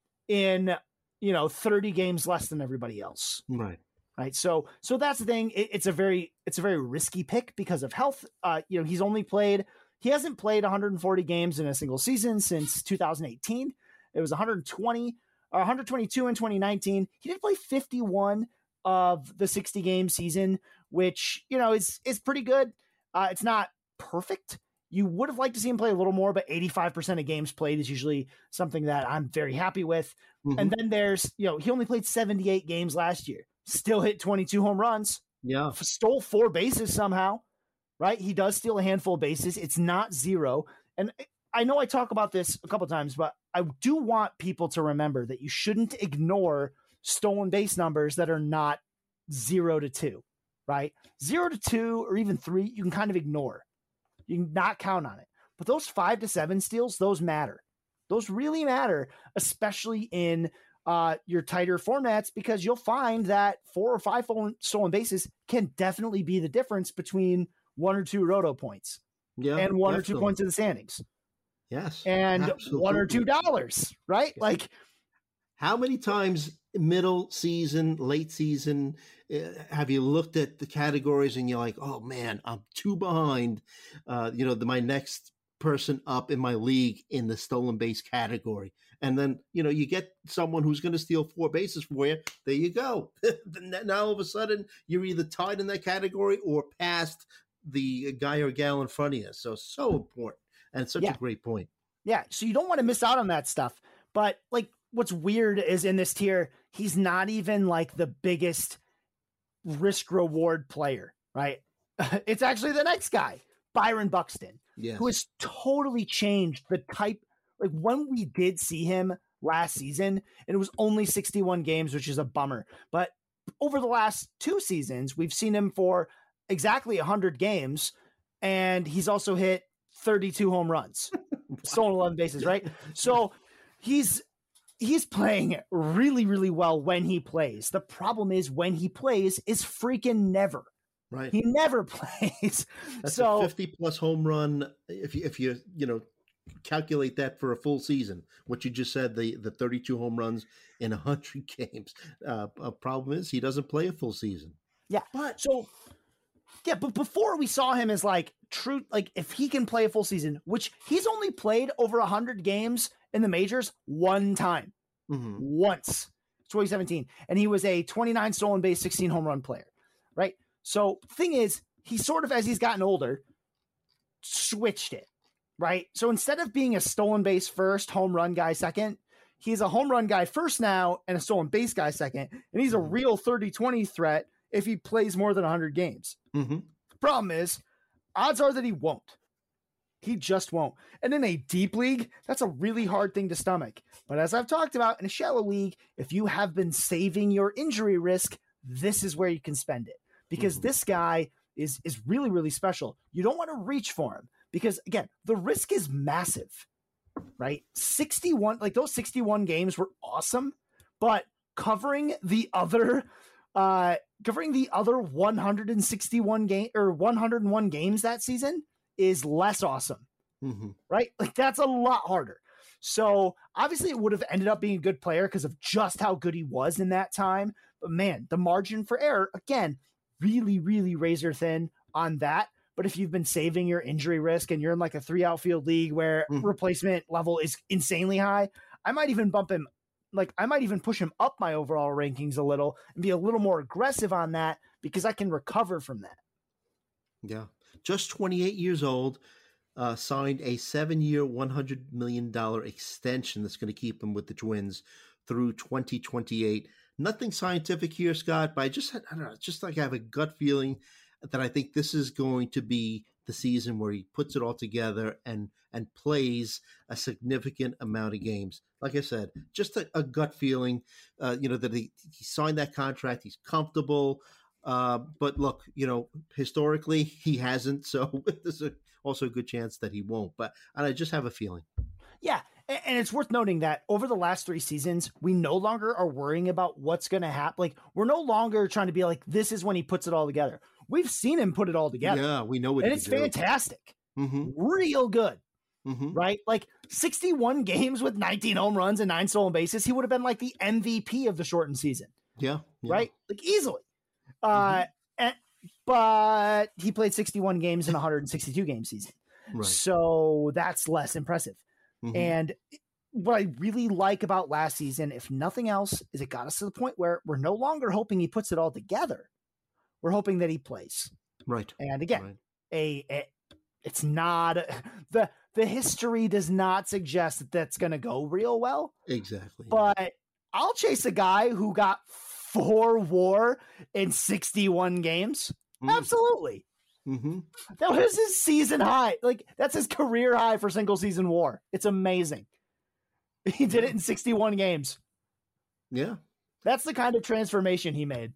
in, you know, thirty games less than everybody else. Right. Right. So, so that's the thing. It, it's a very, it's a very risky pick because of health. Uh, you know, he's only played, he hasn't played one hundred forty games in a single season since two thousand eighteen. It was one hundred twenty or one hundred twenty-two in twenty nineteen. He did play fifty-one of the sixty game season, which, you know, is, is pretty good. Uh, it's not perfect. You would have liked to see him play a little more, but eighty-five percent of games played is usually something that I'm very happy with. Mm-hmm. And then there's, you know, he only played seventy-eight games last year, still hit twenty-two home runs. Yeah. Stole four bases somehow, right? He does steal a handful of bases. It's not zero. And I know I talk about this a couple of times, but I do want people to remember that you shouldn't ignore stolen base numbers that are not zero to two, right? Zero to two or even three, you can kind of ignore. You can not count on it. But those five to seven steals, those matter. Those really matter, especially in uh, your tighter formats, because you'll find that four or five stolen bases can definitely be the difference between one or two roto points yeah, and one definitely. or two points in the standings. Yes. And absolutely. one or two dollars, right? Yes. Like, how many times middle season, late season, uh, have you looked at the categories and you're like, oh man, I'm two behind, uh, you know, the, my next person up in my league in the stolen base category. And then, you know, you get someone who's going to steal four bases for you. There you go. Now all of a sudden you're either tied in that category or past the guy or gal in front of you. So, so important. And it's such yeah. a great point. Yeah. So you don't want to miss out on that stuff. But like, what's weird is in this tier, he's not even like the biggest risk reward player, right? It's actually the next guy, Byron Buxton, yes. who has totally changed the type. Like when we did see him last season, and it was only sixty-one games, which is a bummer. But over the last two seasons, we've seen him for exactly one hundred games, and he's also hit thirty-two home runs, stolen eleven bases, right? So he's he's playing really, really well when he plays. The problem is when he plays is freaking never. Right. He never plays. That's so a fifty plus home run. If you, if you, you know, calculate that for a full season, what you just said, the, the thirty-two home runs in a hundred games. Uh, a problem is he doesn't play a full season. Yeah. But so yeah, but before we saw him as like true, like if he can play a full season, which he's only played over a hundred games in the majors one time, mm-hmm. once, twenty seventeen. And he was a twenty-nine stolen base, sixteen home run player. Right. So thing is, he sort of, as he's gotten older, switched it, right? So instead of being a stolen base first, home run guy second, he's a home run guy first now and a stolen base guy second. And he's a real thirty twenty threat if he plays more than one hundred games. Mm-hmm. Problem is, odds are that he won't. He just won't. And in a deep league, that's a really hard thing to stomach. But as I've talked about, in a shallow league, if you have been saving your injury risk, this is where you can spend it. Because mm-hmm. this guy is is really, really special. You don't want to reach for him because, again, the risk is massive, right? sixty-one, like those sixty-one games were awesome, but covering the other, uh, covering the other one hundred sixty-one game or one hundred one games that season is less awesome, mm-hmm. right? Like that's a lot harder. So obviously it would have ended up being a good player because of just how good he was in that time. But man, the margin for error, again, really, really razor thin on that. But if you've been saving your injury risk and you're in like a three outfield league where mm. replacement level is insanely high, I might even bump him. Like I might even push him up my overall rankings a little and be a little more aggressive on that because I can recover from that. Yeah. Just twenty-eight years old, uh, signed a seven-year, one hundred million dollars extension that's going to keep him with the Twins through twenty twenty-eight. Nothing scientific here, Scott, but I just, I don't know, just like I have a gut feeling that I think this is going to be the season where he puts it all together and and plays a significant amount of games. Like I said, just a, a gut feeling, uh, you know, that he, he signed that contract. He's comfortable. Uh, but look, you know, historically he hasn't. So there's a, also a good chance that he won't. But I just have a feeling. Yeah. And it's worth noting that over the last three seasons, we no longer are worrying about what's going to happen. Like we're no longer trying to be like, this is when he puts it all together. We've seen him put it all together. Yeah, we know what and he it's do. fantastic. Mm-hmm. Real good. Mm-hmm. Right? Like sixty-one games with nineteen home runs and nine stolen bases. He would have been like the M V P of the shortened season. Yeah. yeah. Right? Like easily. Mm-hmm. Uh, and, but he played sixty-one games in a one hundred sixty-two game season. Right. So that's less impressive. Mm-hmm. And what I really like about last season, if nothing else, is it got us to the point where we're no longer hoping he puts it all together. We're hoping that he plays. Right. And again, right. a, a it's not the the history does not suggest that that's going to go real well. Exactly. But I'll chase a guy who got four WAR in sixty-one games. Mm. Absolutely. Mm-hmm. That was his season high. Like that's his career high for single season WAR. It's amazing. He did it in sixty-one games. Yeah. That's the kind of transformation he made.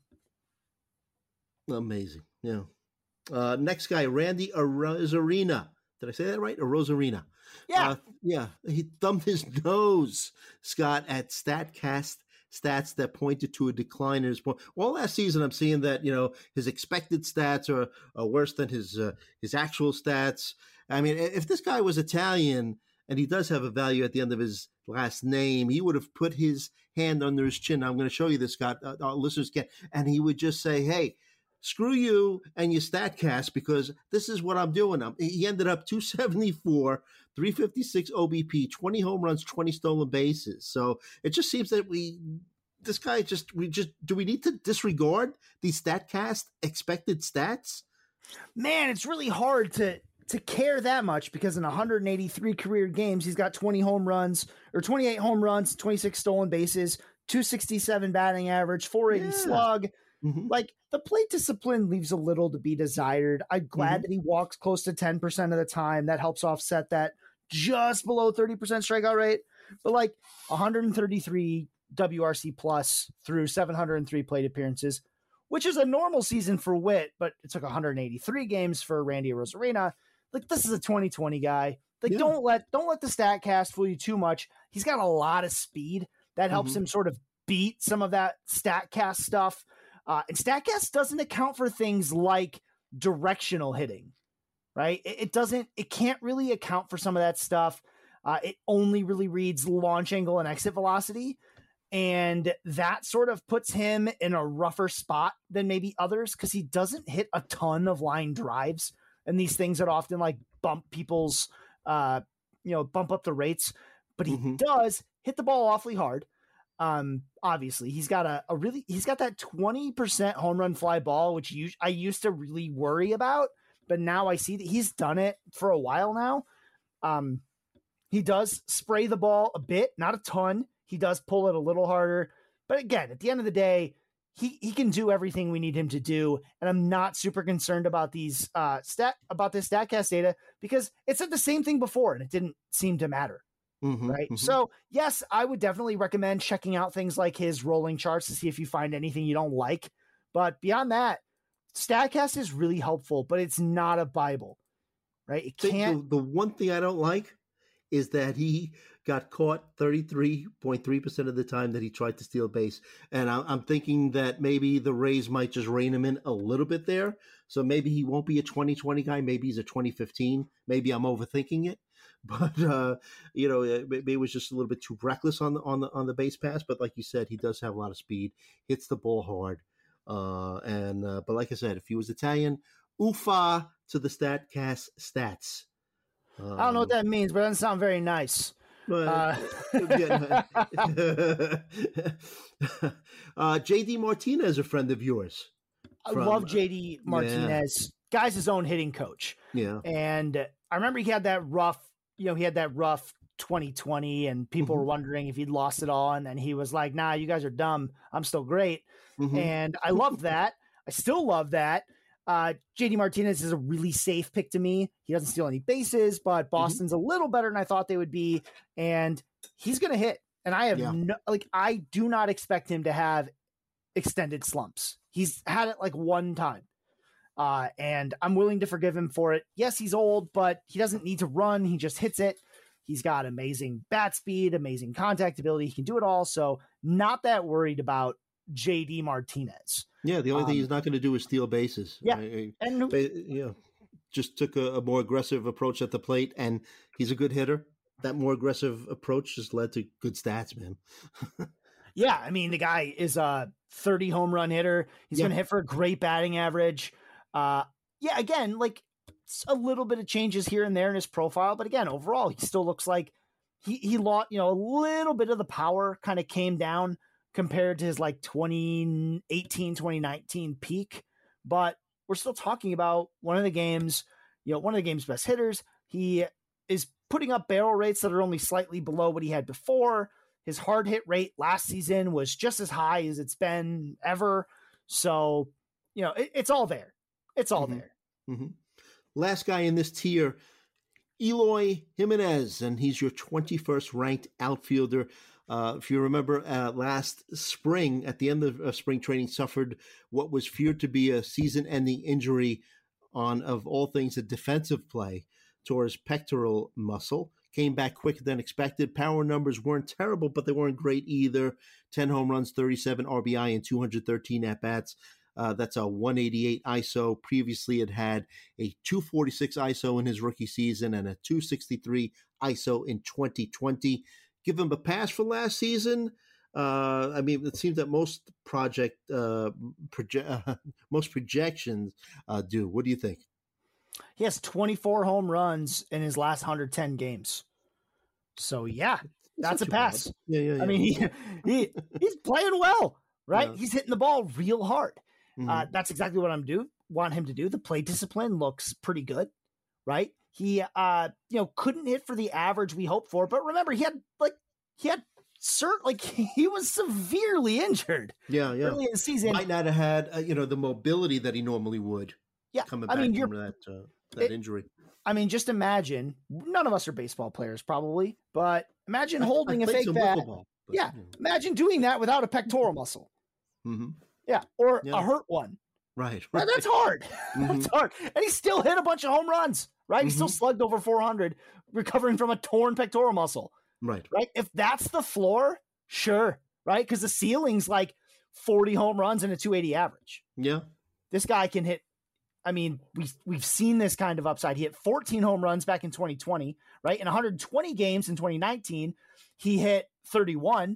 Amazing. Yeah. Uh, next guy, Randy Arozarena. Did I say that right? Arozarena. Yeah. Uh, yeah. He thumbed his nose, Scott, at StatCast stats that pointed to a decline in his point. Well, last season, I'm seeing that, you know, his expected stats are, are worse than his, uh, his actual stats. I mean, if this guy was Italian, and he does have a value at the end of his last name, he would have put his hand under his chin. I'm going to show you this, Scott. Uh, our listeners can. And he would just say, hey, screw you and your StatCast because this is what I'm doing. I'm, he ended up two seventy-four, three fifty-six O B P, twenty home runs, twenty stolen bases. So it just seems that we, this guy just, we just, do we need to disregard these StatCast expected stats? Man, it's really hard to, to care that much because in one hundred eighty-three career games, he's got twenty home runs or twenty-eight home runs, twenty-six stolen bases, two sixty-seven batting average, four eighty yeah. slug. Mm-hmm. Like the plate discipline leaves a little to be desired. I'm glad mm-hmm. that he walks close to ten percent of the time. That helps offset that just below thirty percent strikeout rate. But like one hundred thirty-three W R C plus through seven hundred three plate appearances, which is a normal season for Witt, but it took one hundred eighty-three games for Randy Arozarena. Like this is a twenty twenty guy. Like yeah. don't let don't let the StatCast fool you too much. He's got a lot of speed that helps mm-hmm. him sort of beat some of that StatCast stuff. Uh, and StatCast doesn't account for things like directional hitting, right? It, it doesn't. It can't really account for some of that stuff. Uh, it only really reads launch angle and exit velocity, and that sort of puts him in a rougher spot than maybe others because he doesn't hit a ton of line drives. And these things that often like bump people's, uh, you know, bump up the rates, but he mm-hmm. does hit the ball awfully hard. Um, obviously he's got a, a really, he's got that twenty percent home run fly ball, which you, I used to really worry about, but now I see that he's done it for a while now. Um, he does spray the ball a bit, not a ton. He does pull it a little harder, but again, at the end of the day, He he can do everything we need him to do, and I'm not super concerned about these uh stat about this StatCast data because it said the same thing before and it didn't seem to matter, mm-hmm, right? Mm-hmm. So yes, I would definitely recommend checking out things like his rolling charts to see if you find anything you don't like. But beyond that, StatCast is really helpful, but it's not a Bible, right? It can't. The, the one thing I don't like is that he got caught thirty-three point three percent of the time that he tried to steal base. And I, I'm thinking that maybe the Rays might just rein him in a little bit there. So maybe he won't be a twenty twenty guy. Maybe he's a twenty fifteen. Maybe I'm overthinking it. But, uh, you know, maybe it was just a little bit too reckless on the, on the, on the base pass. But like you said, he does have a lot of speed, hits the ball hard. Uh, and, uh, but like I said, if he was Italian, Ufa to the StatCast stats. Um, I don't know what that means, but it doesn't sound very nice. Uh, uh, J D Martinez, a friend of yours. From, I love J D Martinez. Yeah. Guy's his own hitting coach. Yeah. And I remember he had that rough, you know, he had that rough twenty twenty and people mm-hmm. were wondering if he'd lost it all. And then he was like, nah, you guys are dumb. I'm still great. Mm-hmm. And I love that. I still love that. Uh, J D Martinez is a really safe pick to me. He doesn't steal any bases, but Boston's mm-hmm. a little better than I thought they would be. And he's going to hit. And I have yeah. no, like, I do not expect him to have extended slumps. He's had it like one time. Uh, and I'm willing to forgive him for it. Yes, he's old, but he doesn't need to run. He just hits it. He's got amazing bat speed, amazing contact ability. He can do it all. So not that worried about J D Martinez. Yeah, the only um, thing he's not going to do is steal bases. Yeah, right? and yeah, just took a, a more aggressive approach at the plate, and he's a good hitter. That more aggressive approach just led to good stats, man. Yeah, I mean, the guy is a thirty home run hitter. He's yeah. going to hit for a great batting average. Uh, yeah, again, like a little bit of changes here and there in his profile, but again, overall, he still looks like he he lost. You know, a little bit of the power kind of came down compared to his like twenty eighteen, twenty nineteen peak, but we're still talking about one of the game's, you know, one of the game's best hitters. He is putting up barrel rates that are only slightly below what he had before. His hard hit rate last season was just as high as it's been ever. So, you know, it, it's all there. It's all mm-hmm. there. Mm-hmm. Last guy in this tier, Eloy Jimenez, and he's your twenty-first ranked outfielder. Uh, if you remember, uh, last spring, at the end of uh, spring training, suffered what was feared to be a season-ending injury on, of all things, a defensive play toward his pectoral muscle. Came back quicker than expected. Power numbers weren't terrible, but they weren't great either. ten home runs, thirty-seven R B I, and two hundred thirteen at-bats. Uh, that's a one eighty-eight I S O. Previously, it had a two forty-six I S O in his rookie season and a two sixty-three I S O in twenty twenty. Give him a pass for last season. Uh, I mean, it seems that most project, uh, proje- uh, most projections uh, do. What do you think? He has twenty-four home runs in his last one hundred ten games. So yeah, that's a pass. Yeah, yeah, yeah. I mean, he, he he's playing well, right? Yeah. He's hitting the ball real hard. Mm-hmm. Uh, that's exactly what I'm do want him to do. The play discipline looks pretty good, right? He, uh, you know, couldn't hit for the average we hoped for, but remember, he had like he had cert like he was severely injured. Yeah, yeah. Early in the season, might not have had uh, you know the mobility that he normally would. Yeah, coming I back mean, from that uh, that it, injury. I mean, just imagine. None of us are baseball players, probably, but imagine holding I, I a fake bat. Ball, but, yeah, you know. Imagine doing that without a pectoral muscle. Mm-hmm. Yeah, or yeah. a hurt one. Right, right. That's hard. Mm-hmm. That's hard. And he still hit a bunch of home runs, right? Mm-hmm. He still slugged over four hundred, recovering from a torn pectoral muscle. Right. Right. If that's the floor, sure. Right. Because the ceiling's like forty home runs and a two eighty average. Yeah. This guy can hit. I mean, we, we've seen this kind of upside. He hit fourteen home runs back in twenty twenty, right? In one hundred twenty games in twenty nineteen, he hit thirty-one.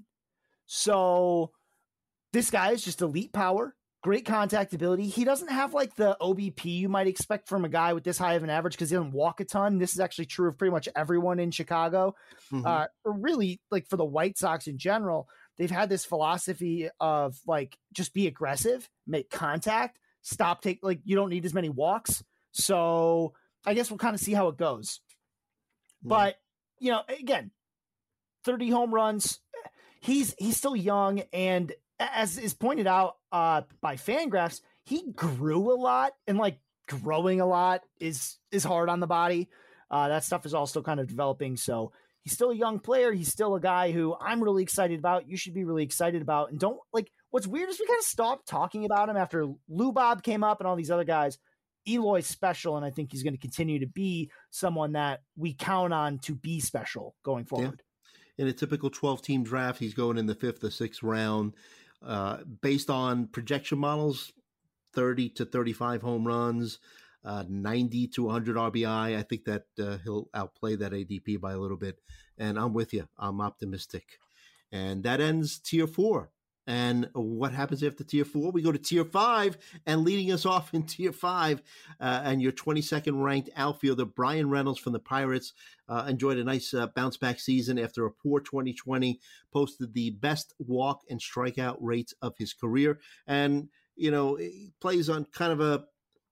So this guy is just elite power. Great contact ability. He doesn't have like the O B P you might expect from a guy with this high of an average because he doesn't walk a ton. This is actually true of pretty much everyone in Chicago. Mm-hmm. Uh, or really like for the White Sox in general, they've had this philosophy of like, just be aggressive, make contact, stop, take, like you don't need as many walks. So I guess we'll kind of see how it goes. Mm-hmm. But, you know, again, thirty home runs, he's, he's still young. And as is pointed out uh, by Fangraphs, he grew a lot, and like growing a lot is is hard on the body. Uh, that stuff is all still kind of developing. So he's still a young player. He's still a guy who I'm really excited about. You should be really excited about. And don't like what's weird is we kind of stopped talking about him after Lou Bob came up and all these other guys. Eloy's special, and I think he's going to continue to be someone that we count on to be special going forward. Yeah. In a typical twelve-team draft, he's going in the fifth or sixth round. Uh, based on projection models, thirty to thirty-five home runs, uh, ninety to one hundred R B I. I think that uh, he'll outplay that A D P by a little bit. And I'm with you. I'm optimistic. And that ends tier four. And what happens after tier four? We go to tier five, and leading us off in tier five, uh, and your twenty-second ranked outfielder, Bryan Reynolds from the Pirates, uh, enjoyed a nice uh, bounce back season after a poor twenty twenty, posted the best walk and strikeout rates of his career. And, you know, he plays on kind of a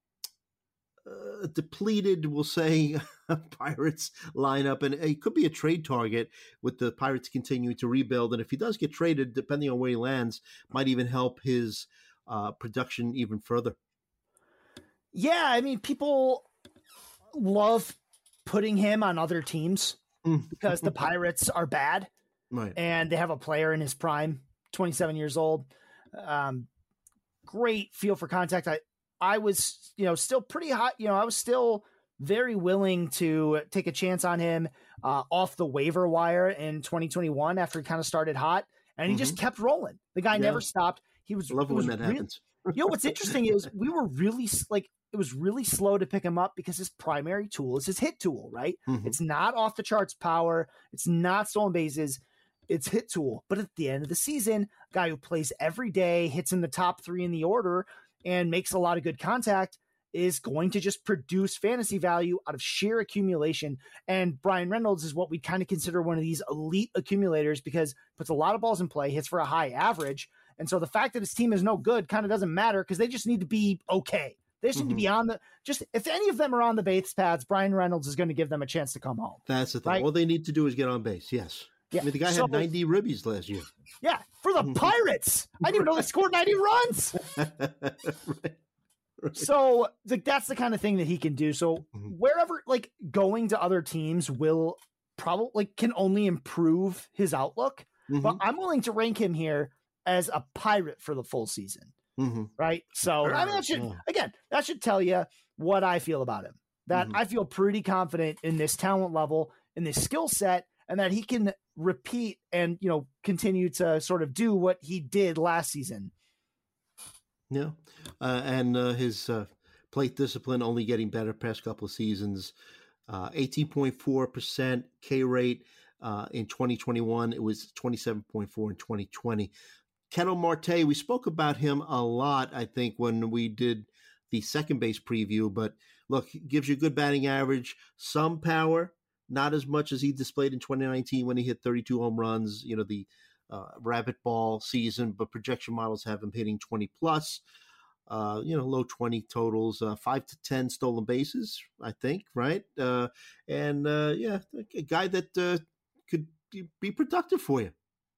Uh, depleted, we'll say, Pirates lineup, and he could be a trade target with the Pirates continuing to rebuild. And if he does get traded, depending on where he lands, might even help his uh, production even further. Yeah, I mean, people love putting him on other teams because the Pirates are bad, right? And they have a player in his prime, twenty-seven years old. Um, great feel for contact. I. I was, you know, still pretty hot. You know, I was still very willing to take a chance on him uh, off the waiver wire in twenty twenty-one after he kind of started hot, and he mm-hmm. just kept rolling. The guy yeah. never stopped. He was. I love when was that really, happens. You know, what's interesting is we were really like, it was really slow to pick him up because his primary tool is his hit tool, right? Mm-hmm. It's not off the charts power. It's not stolen bases. It's hit tool. But at the end of the season, a guy who plays every day, hits in the top three in the order, and makes a lot of good contact is going to just produce fantasy value out of sheer accumulation. And Bryan Reynolds is what we kind of consider one of these elite accumulators because puts a lot of balls in play, hits for a high average. And so the fact that his team is no good kind of doesn't matter because they just need to be okay. They just mm-hmm. need to be on the, just if any of them are on the base paths, Bryan Reynolds is going to give them a chance to come home. That's the thing. Right? All they need to do is get on base. Yes. Yeah. I mean, the guy so, had ninety ribbies last year. Yeah, for the Pirates. I didn't even know they scored ninety runs. right. Right. So like that's the kind of thing that he can do. So mm-hmm. wherever like going to other teams will probably like can only improve his outlook. Mm-hmm. But I'm willing to rank him here as a Pirate for the full season. Mm-hmm. Right. So I mean, that should, again, that should tell you what I feel about him, that mm-hmm. I feel pretty confident in this talent level, in this skill set, and that he can repeat and, you know, continue to sort of do what he did last season. Yeah. Uh, and uh, his uh, plate discipline only getting better past couple of seasons. Uh, eighteen point four percent K rate uh, in twenty twenty-one. It was twenty-seven point four in twenty twenty. Ketel Marte, we spoke about him a lot, I think, when we did the second base preview. But look, he gives you a good batting average, some power, not as much as he displayed in twenty nineteen when he hit thirty-two home runs, you know, the uh, rabbit ball season, but projection models have him hitting twenty plus, uh, you know, low twenty totals, uh, five to ten stolen bases, I think, right? Uh, and uh, yeah, a guy that uh, could be productive for you.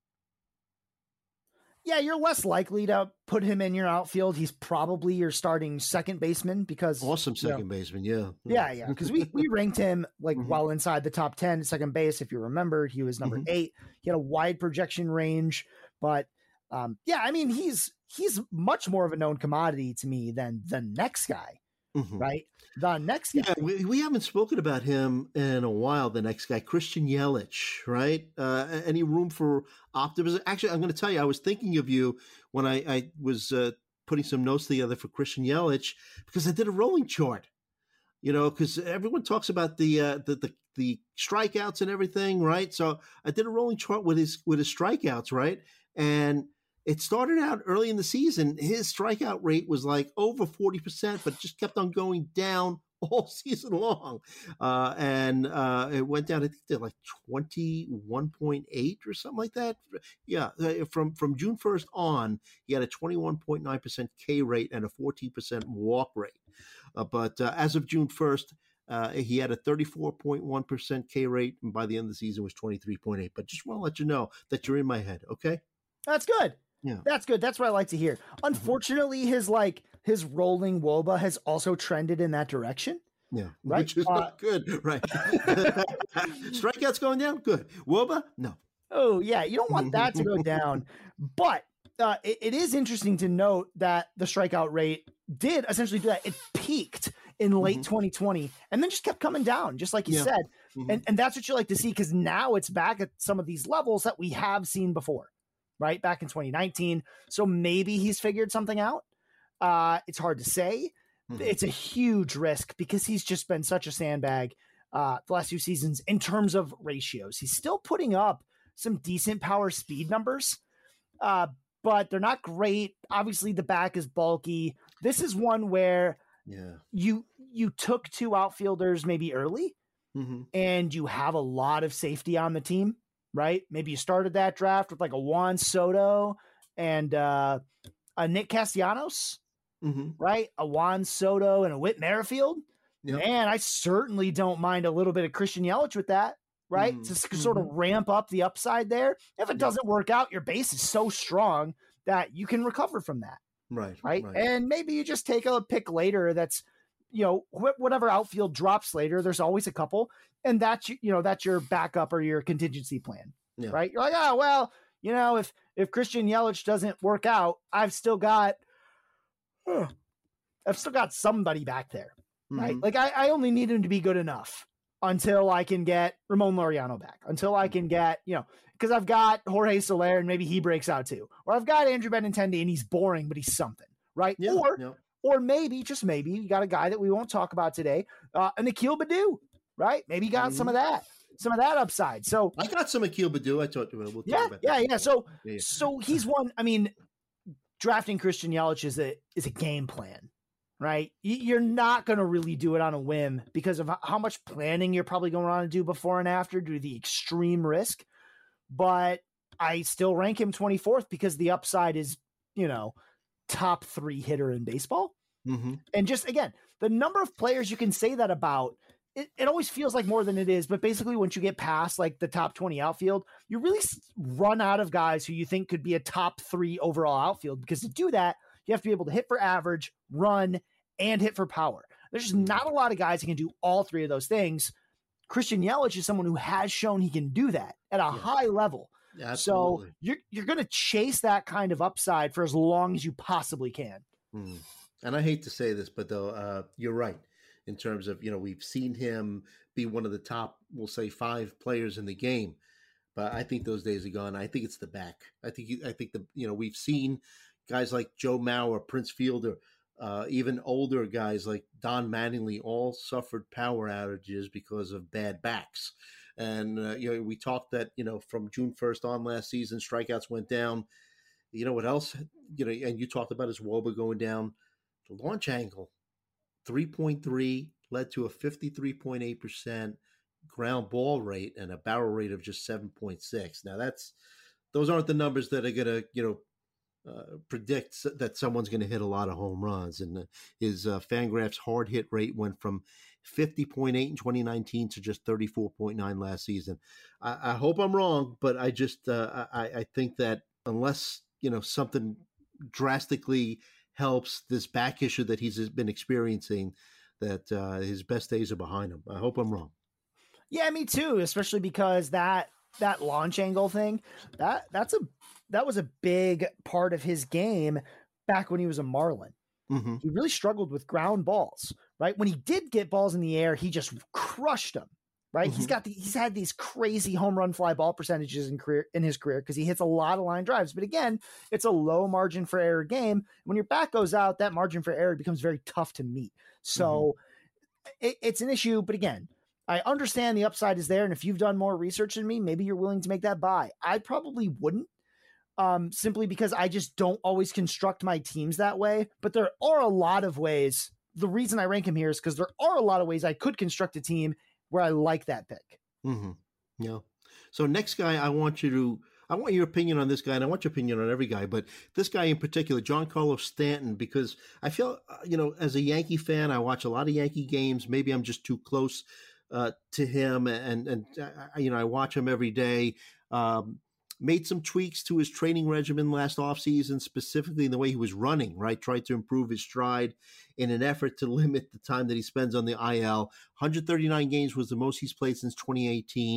Yeah, you're less likely to put him in your outfield. He's probably your starting second baseman because awesome second you know, baseman. Yeah. Yeah. Yeah. Cause we, we ranked him like mm-hmm. well inside the top ten at second base. If you remember, he was number mm-hmm. eight. He had a wide projection range, but um, yeah, I mean, he's, he's much more of a known commodity to me than the next guy, mm-hmm. right? The next guy. Yeah, we, we haven't spoken about him in a while. The next guy, Christian Yelich, right? Uh, any room for optimism? Actually, I'm going to tell you, I was thinking of you when I, I was uh, putting some notes together for Christian Yelich because I did a rolling chart. You know, because everyone talks about the, uh, the the the strikeouts and everything, right? So I did a rolling chart with his with his strikeouts, right? And it started out early in the season. His strikeout rate was like over forty percent, but just kept on going down all season long. Uh, and uh, it went down, I think, to like twenty-one point eight or something like that. Yeah, from, from June first on, he had a twenty-one point nine percent K rate and a fourteen percent walk rate. Uh, but uh, as of June first, uh, he had a thirty-four point one percent K rate, and by the end of the season was twenty-three point eight. But just want to let you know that you're in my head, okay? That's good. Yeah. That's good. That's what I like to hear. Unfortunately, his like his rolling W O B A has also trended in that direction. Yeah. Right. Which is uh, not good. Right. Strikeouts going down. Good. W O B A? No. Oh yeah. You don't want that to go down, but uh, it, it is interesting to note that the strikeout rate did essentially do that. It peaked in late mm-hmm. twenty twenty and then just kept coming down, just like you yeah. said. Mm-hmm. And, and that's what you like to see, because now it's back at some of these levels that we have seen before, right? Back in twenty nineteen. So maybe he's figured something out. Uh, it's hard to say. Mm-hmm. It's a huge risk because he's just been such a sandbag uh, the last few seasons in terms of ratios. He's still putting up some decent power speed numbers, uh, but they're not great. Obviously, the back is bulky. This is one where yeah. you you took two outfielders maybe early, mm-hmm. and you have a lot of safety on the team, right? Maybe you started that draft with like a Juan Soto and uh, a Nick Castellanos, mm-hmm. right? A Juan Soto and a Whit Merrifield. Yep. And I certainly don't mind a little bit of Christian Yelich with that, right? Mm-hmm. To mm-hmm. sort of ramp up the upside there. If it doesn't work out, your base is so strong that you can recover from that. Right. Right. right. And maybe you just take a pick later that's, you know, wh- whatever outfield drops later, there's always a couple. And that's, you know, that's your backup or your contingency plan. Yeah. Right. You're like, oh, well, you know, if, if Christian Yelich doesn't work out, I've still got, huh, I've still got somebody back there. Mm-hmm. Right. Like I, I only need him to be good enough until I can get Ramon Laureano back, until I can get, you know, because I've got Jorge Soler and maybe he breaks out too, or I've got Andrew Benintendi and he's boring, but he's something, right? Yeah, or, yeah. or maybe, just maybe, you got a guy that we won't talk about today, uh, an Akil Baddoo, right? Maybe you got mm-hmm. some of that, some of that upside. So I got some Akil Baddoo. I talked to him. We'll yeah, talk about yeah, that. yeah. So, yeah. so he's one. I mean, drafting Christian Yelich is a is a game plan. Right. You're not going to really do it on a whim because of how much planning you're probably going to want to do before and after due to the extreme risk. But I still rank him twenty-fourth because the upside is, you know, top three hitter in baseball. Mm-hmm. And just, again, the number of players you can say that about, it, it always feels like more than it is. But basically, once you get past like the top twenty outfield, you really run out of guys who you think could be a top three overall outfield, because to do that, you have to be able to hit for average, run, and hit for power. There's just not a lot of guys who can do all three of those things. Christian Yelich is someone who has shown he can do that at a yeah. high level. Yeah, so you're you're going to chase that kind of upside for as long as you possibly can. Hmm. And I hate to say this, but though uh, you're right in terms of, you know, we've seen him be one of the top, we'll say, five players in the game. But I think those days are gone. I think it's the back. I think I think the you know we've seen guys like Joe Mauer, Prince Fielder, uh, even older guys like Don Mattingly all suffered power outages because of bad backs. And, uh, you know, we talked that, you know, from June first on last season, strikeouts went down. You know what else? You know, and you talked about his W O B A going down. The launch angle, three point three, led to a fifty-three point eight percent ground ball rate and a barrel rate of just seven point six. Now, that's those aren't the numbers that are going to, you know, Uh, predicts that someone's going to hit a lot of home runs. And uh, his uh, Fangraphs hard hit rate went from fifty point eight in twenty nineteen to just thirty-four point nine last season. I, I hope I'm wrong, but I just uh, I, I think that unless, you know, something drastically helps this back issue that he's been experiencing, that uh, his best days are behind him. I hope I'm wrong. Yeah, me too, especially because that that launch angle thing, that that's a that was a big part of his game back when he was a Marlin. Mm-hmm. He really struggled with ground balls, right? When he did get balls in the air, he just crushed them, right? Mm-hmm. He's got the, he's had these crazy home run fly ball percentages in career in his career because he hits a lot of line drives. But again, it's a low margin for error game. When your back goes out, that margin for error becomes very tough to meet. So mm-hmm. it, it's an issue. But again, I understand the upside is there. And if you've done more research than me, maybe you're willing to make that buy. I probably wouldn't. Um, simply because I just don't always construct my teams that way. But there are a lot of ways. The reason I rank him here is because there are a lot of ways I could construct a team where I like that pick. Mm-hmm. Yeah. So next guy, I want you to, I want your opinion on this guy, and I want your opinion on every guy, but this guy in particular, Giancarlo Stanton, because I feel, you know, as a Yankee fan, I watch a lot of Yankee games. Maybe I'm just too close uh, to him, and, and uh, you know, I watch him every day. Um, Made some tweaks to his training regimen last offseason, specifically in the way he was running, right? Tried to improve his stride in an effort to limit the time that he spends on the I L. one hundred thirty-nine games was the most he's played since twenty eighteen.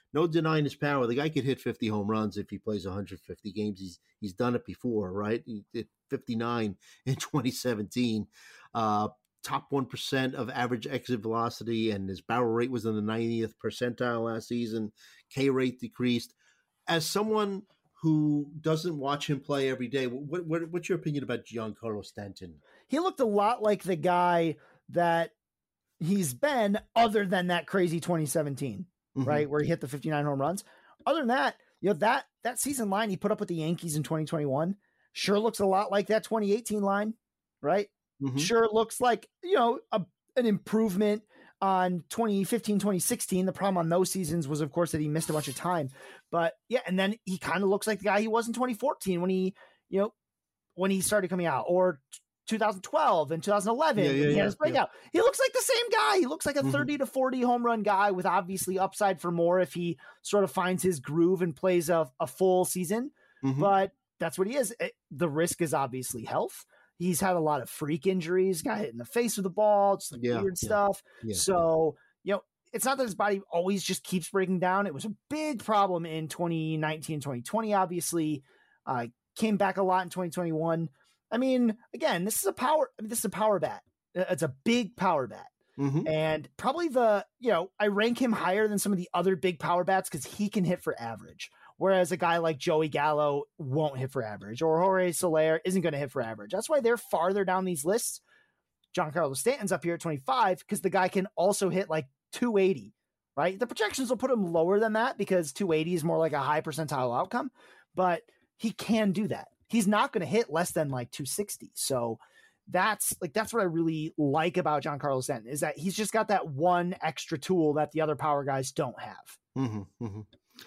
no denying his power. The guy could hit fifty home runs if he plays one hundred fifty games. He's he's done it before, right? He did fifty-nine in twenty seventeen. Uh, top one percent of average exit velocity, and his barrel rate was in the ninetieth percentile last season. K rate decreased. As someone who doesn't watch him play every day, what, what what's your opinion about Giancarlo Stanton? He looked a lot like the guy that he's been, other than that crazy twenty seventeen, mm-hmm. right, where he hit the fifty-nine home runs. Other than that, you know, that that season line he put up with the Yankees in twenty twenty-one sure looks a lot like that twenty eighteen line, right? Mm-hmm. Sure looks like, you know, a, an improvement on twenty fifteen, twenty sixteen. The problem on those seasons was, of course, that he missed a bunch of time. But yeah, and then he kind of looks like the guy he was in twenty fourteen when he, you know, when he started coming out, or two thousand twelve and two thousand eleven yeah, yeah, when he had his breakout. Yeah. He looks like the same guy. He looks like a mm-hmm. thirty to forty home run guy with obviously upside for more if he sort of finds his groove and plays a, a full season. Mm-hmm. But that's what he is. It, the risk is obviously health. He's had a lot of freak injuries, got hit in the face with the ball, just like yeah, weird yeah, stuff. Yeah, so, you know, it's not that his body always just keeps breaking down. It was a big problem in twenty nineteen, twenty twenty, obviously. Uh, came back a lot in twenty twenty-one. I mean, again, this is a power, I mean, this is a power bat. It's a big power bat. Mm-hmm. And probably the, you know, I rank him higher than some of the other big power bats because he can hit for average. Whereas a guy like Joey Gallo won't hit for average, or Jorge Soler isn't going to hit for average. That's why they're farther down these lists. Giancarlo Stanton's up here at twenty-five because the guy can also hit like two eighty, right? The projections will put him lower than that because two eighty is more like a high percentile outcome, but he can do that. He's not going to hit less than like two sixty. So that's like, that's what I really like about Giancarlo Stanton, is that he's just got that one extra tool that the other power guys don't have. Mm-hmm, mm-hmm.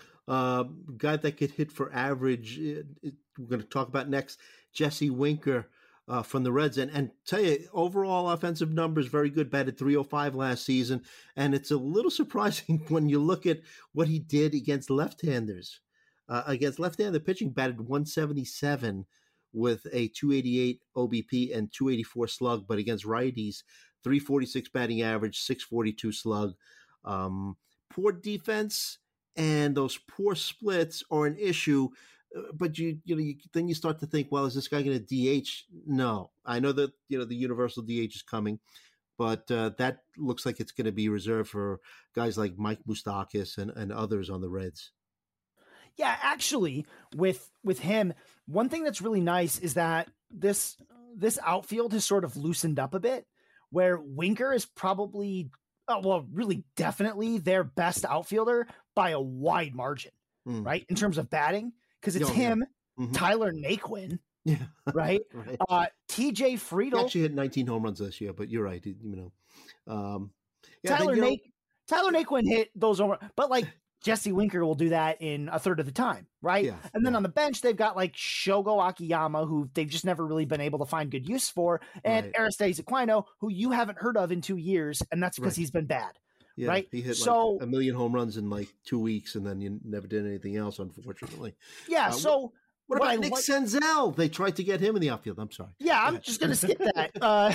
Uh, guy that could hit for average, it, it, we're going to talk about next, Jesse Winker uh, from the Reds. And, and tell you, overall offensive numbers, very good, batted three oh five last season. And it's a little surprising when you look at what he did against left-handers. Uh, against left-handed pitching, batted one seventy-seven with a two eighty-eight O B P and two eighty-four slug. But against righties, three forty-six batting average, six forty-two slug. Um, poor defense. And those poor splits are an issue, but you you know you, then you start to think, well, is this guy going to D H? No, I know that you know the universal D H is coming, but uh, that looks like it's going to be reserved for guys like Mike Moustakas and, and others on the Reds. Yeah, actually, with with him, one thing that's really nice is that this this outfield has sort of loosened up a bit, where Winker is probably. Oh, well, really, definitely their best outfielder by a wide margin, mm. right? In terms of batting, because it's oh, him, yeah. mm-hmm. Tyler Naquin, yeah, right? right. Uh, T J Friedl. He actually hit nineteen home runs this year, but you're right. You know, um, yeah, Tyler then, you know, Na- Tyler Naquin hit those over, but like Jesse Winker will do that in a third of the time, right? Yeah, and then yeah. on the bench, they've got like Shogo Akiyama, who they've just never really been able to find good use for, and right. Aristides Aquino, who you haven't heard of in two years, and that's because right. he's been bad, yeah, right? He hit so, like a million home runs in like two weeks, and then you never did anything else, unfortunately. Yeah, uh, so... What, what about I, Nick what, Senzel? They tried to get him in the outfield. I'm sorry. Yeah, I'm just going to skip that. Uh,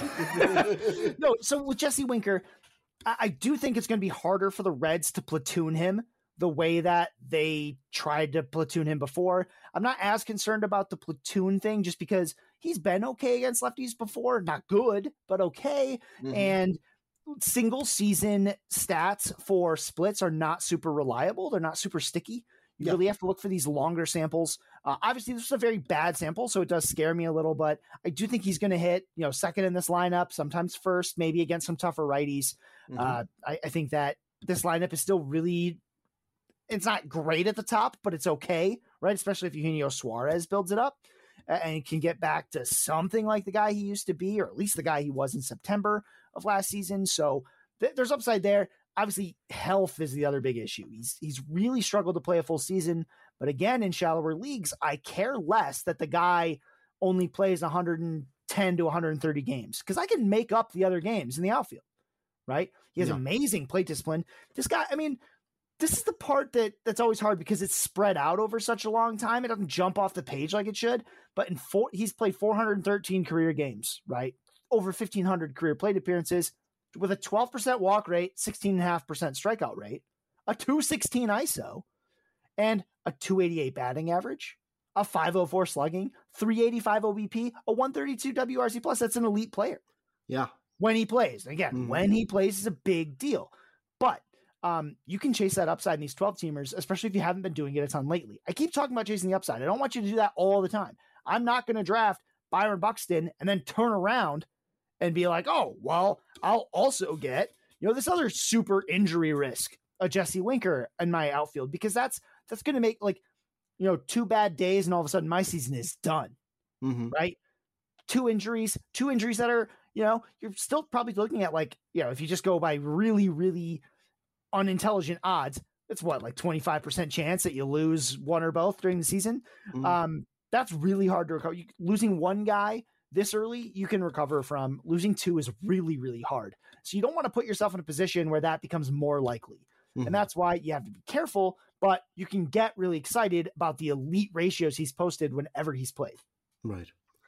no, so with Jesse Winker, I, I do think it's going to be harder for the Reds to platoon him the way that they tried to platoon him before. I'm not as concerned about the platoon thing just because he's been okay against lefties before. Not good, but okay. Mm-hmm. And single season stats for splits are not super reliable. They're not super sticky. You yeah. really have to look for these longer samples. Uh, obviously, this is a very bad sample, so it does scare me a little, but I do think he's going to hit, you know, second in this lineup, sometimes first, maybe against some tougher righties. Mm-hmm. Uh, I, I think that this lineup is still really, it's not great at the top, but it's okay, right? Especially if Eugenio Suarez builds it up and can get back to something like the guy he used to be, or at least the guy he was in September of last season. So th- there's upside there. Obviously, health is the other big issue. He's he's really struggled to play a full season. But again, in shallower leagues, I care less that the guy only plays one hundred ten to one hundred thirty games because I can make up the other games in the outfield, right? He has yeah. amazing plate discipline. This guy, I mean, this is the part that that's always hard because it's spread out over such a long time. It doesn't jump off the page like it should. But in four, he's played four hundred thirteen career games, right? Over fifteen hundred career plate appearances with a twelve percent walk rate, sixteen point five percent strikeout rate, a two sixteen I S O, and a two eighty-eight batting average, a five oh four slugging, three eighty-five O B P, a one thirty-two W R C plus. That's an elite player. Yeah. When he plays. Again, mm-hmm. when he plays is a big deal. But um, you can chase that upside in these twelve teamers, especially if you haven't been doing it a ton lately. I keep talking about chasing the upside. I don't want you to do that all the time. I'm not going to draft Byron Buxton and then turn around and be like, oh, well, I'll also get, you know, this other super injury risk, a Jesse Winker in my outfield, because that's, that's going to make, like, you know, two bad days and all of a sudden my season is done. Mm-hmm. Right. Two injuries, two injuries that are, you know, you're still probably looking at, like, you know, if you just go by really, really unintelligent odds, it's what, like twenty-five percent chance that you lose one or both during the season. Mm-hmm. Um, that's really hard to recover. You, losing one guy this early, you can recover from. Losing two is really, really hard. So you don't want to put yourself in a position where that becomes more likely. Mm-hmm. And that's why you have to be careful, but you can get really excited about the elite ratios he's posted whenever he's played. Right.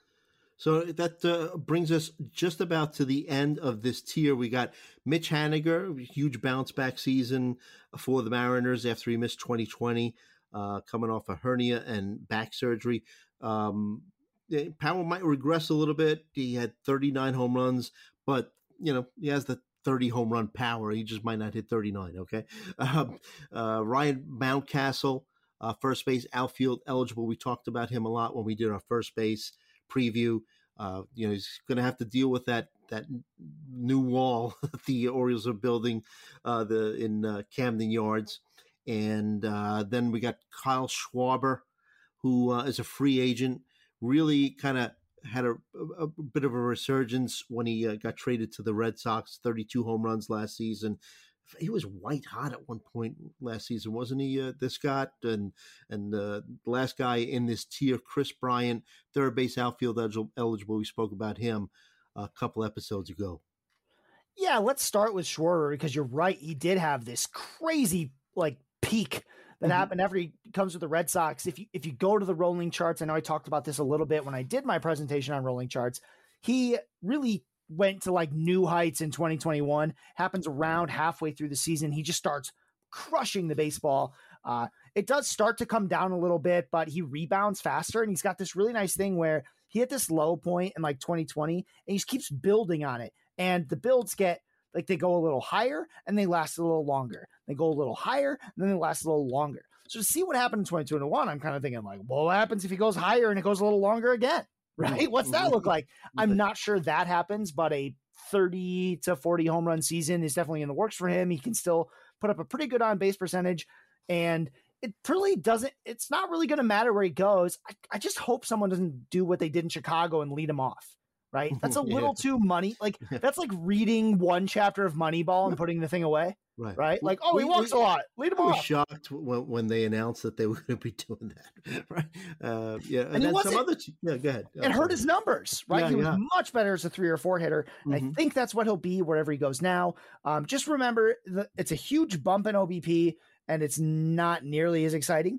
So that uh, brings us just about to the end of this tier. We got Mitch Haniger, huge bounce back season for the Mariners after he missed twenty twenty, uh, coming off a hernia and back surgery. Um, power might regress a little bit. He had thirty-nine home runs, but, you know, he has the thirty home run power. He just might not hit thirty-nine, okay? Um, uh, Ryan Mountcastle, uh, first base, outfield eligible. We talked about him a lot when we did our first base preview. Uh, you know, he's going to have to deal with that that new wall that the Orioles are building uh, the in uh, Camden Yards. And uh, then we got Kyle Schwarber, who uh, is a free agent, really kind of had a, a, a bit of a resurgence when he uh, got traded to the Red Sox, thirty-two home runs last season. He was white hot at one point last season, wasn't he, uh, this Scott? And and uh, the last guy in this tier, Chris Bryant, third base outfield eligible. We spoke about him a couple episodes ago. Yeah, let's start with Schwarber, because you're right. He did have this crazy, like, peak that mm-hmm. happened after he comes with the Red Sox. If you if you go to the rolling charts, I know I talked about this a little bit when I did my presentation on rolling charts, he really went to like new heights in twenty twenty-one, happens around halfway through the season. He just starts crushing the baseball. Uh, it does start to come down a little bit, but he rebounds faster. And he's got this really nice thing where he hit this low point in like twenty twenty and he just keeps building on it. And the builds get like, they go a little higher and they last a little longer. They go a little higher and then they last a little longer. So to see what happened in twenty twenty-one, I'm kind of thinking like, well, what happens if he goes higher and it goes a little longer again? Right? What's that look like? I'm not sure that happens, but a thirty to forty home run season is definitely in the works for him. He can still put up a pretty good on base percentage, and it really doesn't, it's not really going to matter where he goes. I, I just hope someone doesn't do what they did in Chicago and lead him off. Right? That's a little yeah. too money. Like that's like reading one chapter of Moneyball and putting the thing away. Right. Right. Like, oh, we, he walks we, a lot. Lead him I off. was shocked when, when they announced that they were going to be doing that. Right. Uh, yeah. And, and then some other, t- yeah, go ahead. It hurt his numbers, right? Yeah, he was yeah. much better as a three or four hitter. And mm-hmm. I think that's what he'll be wherever he goes now. Um, just remember that it's a huge bump in O B P and it's not nearly as exciting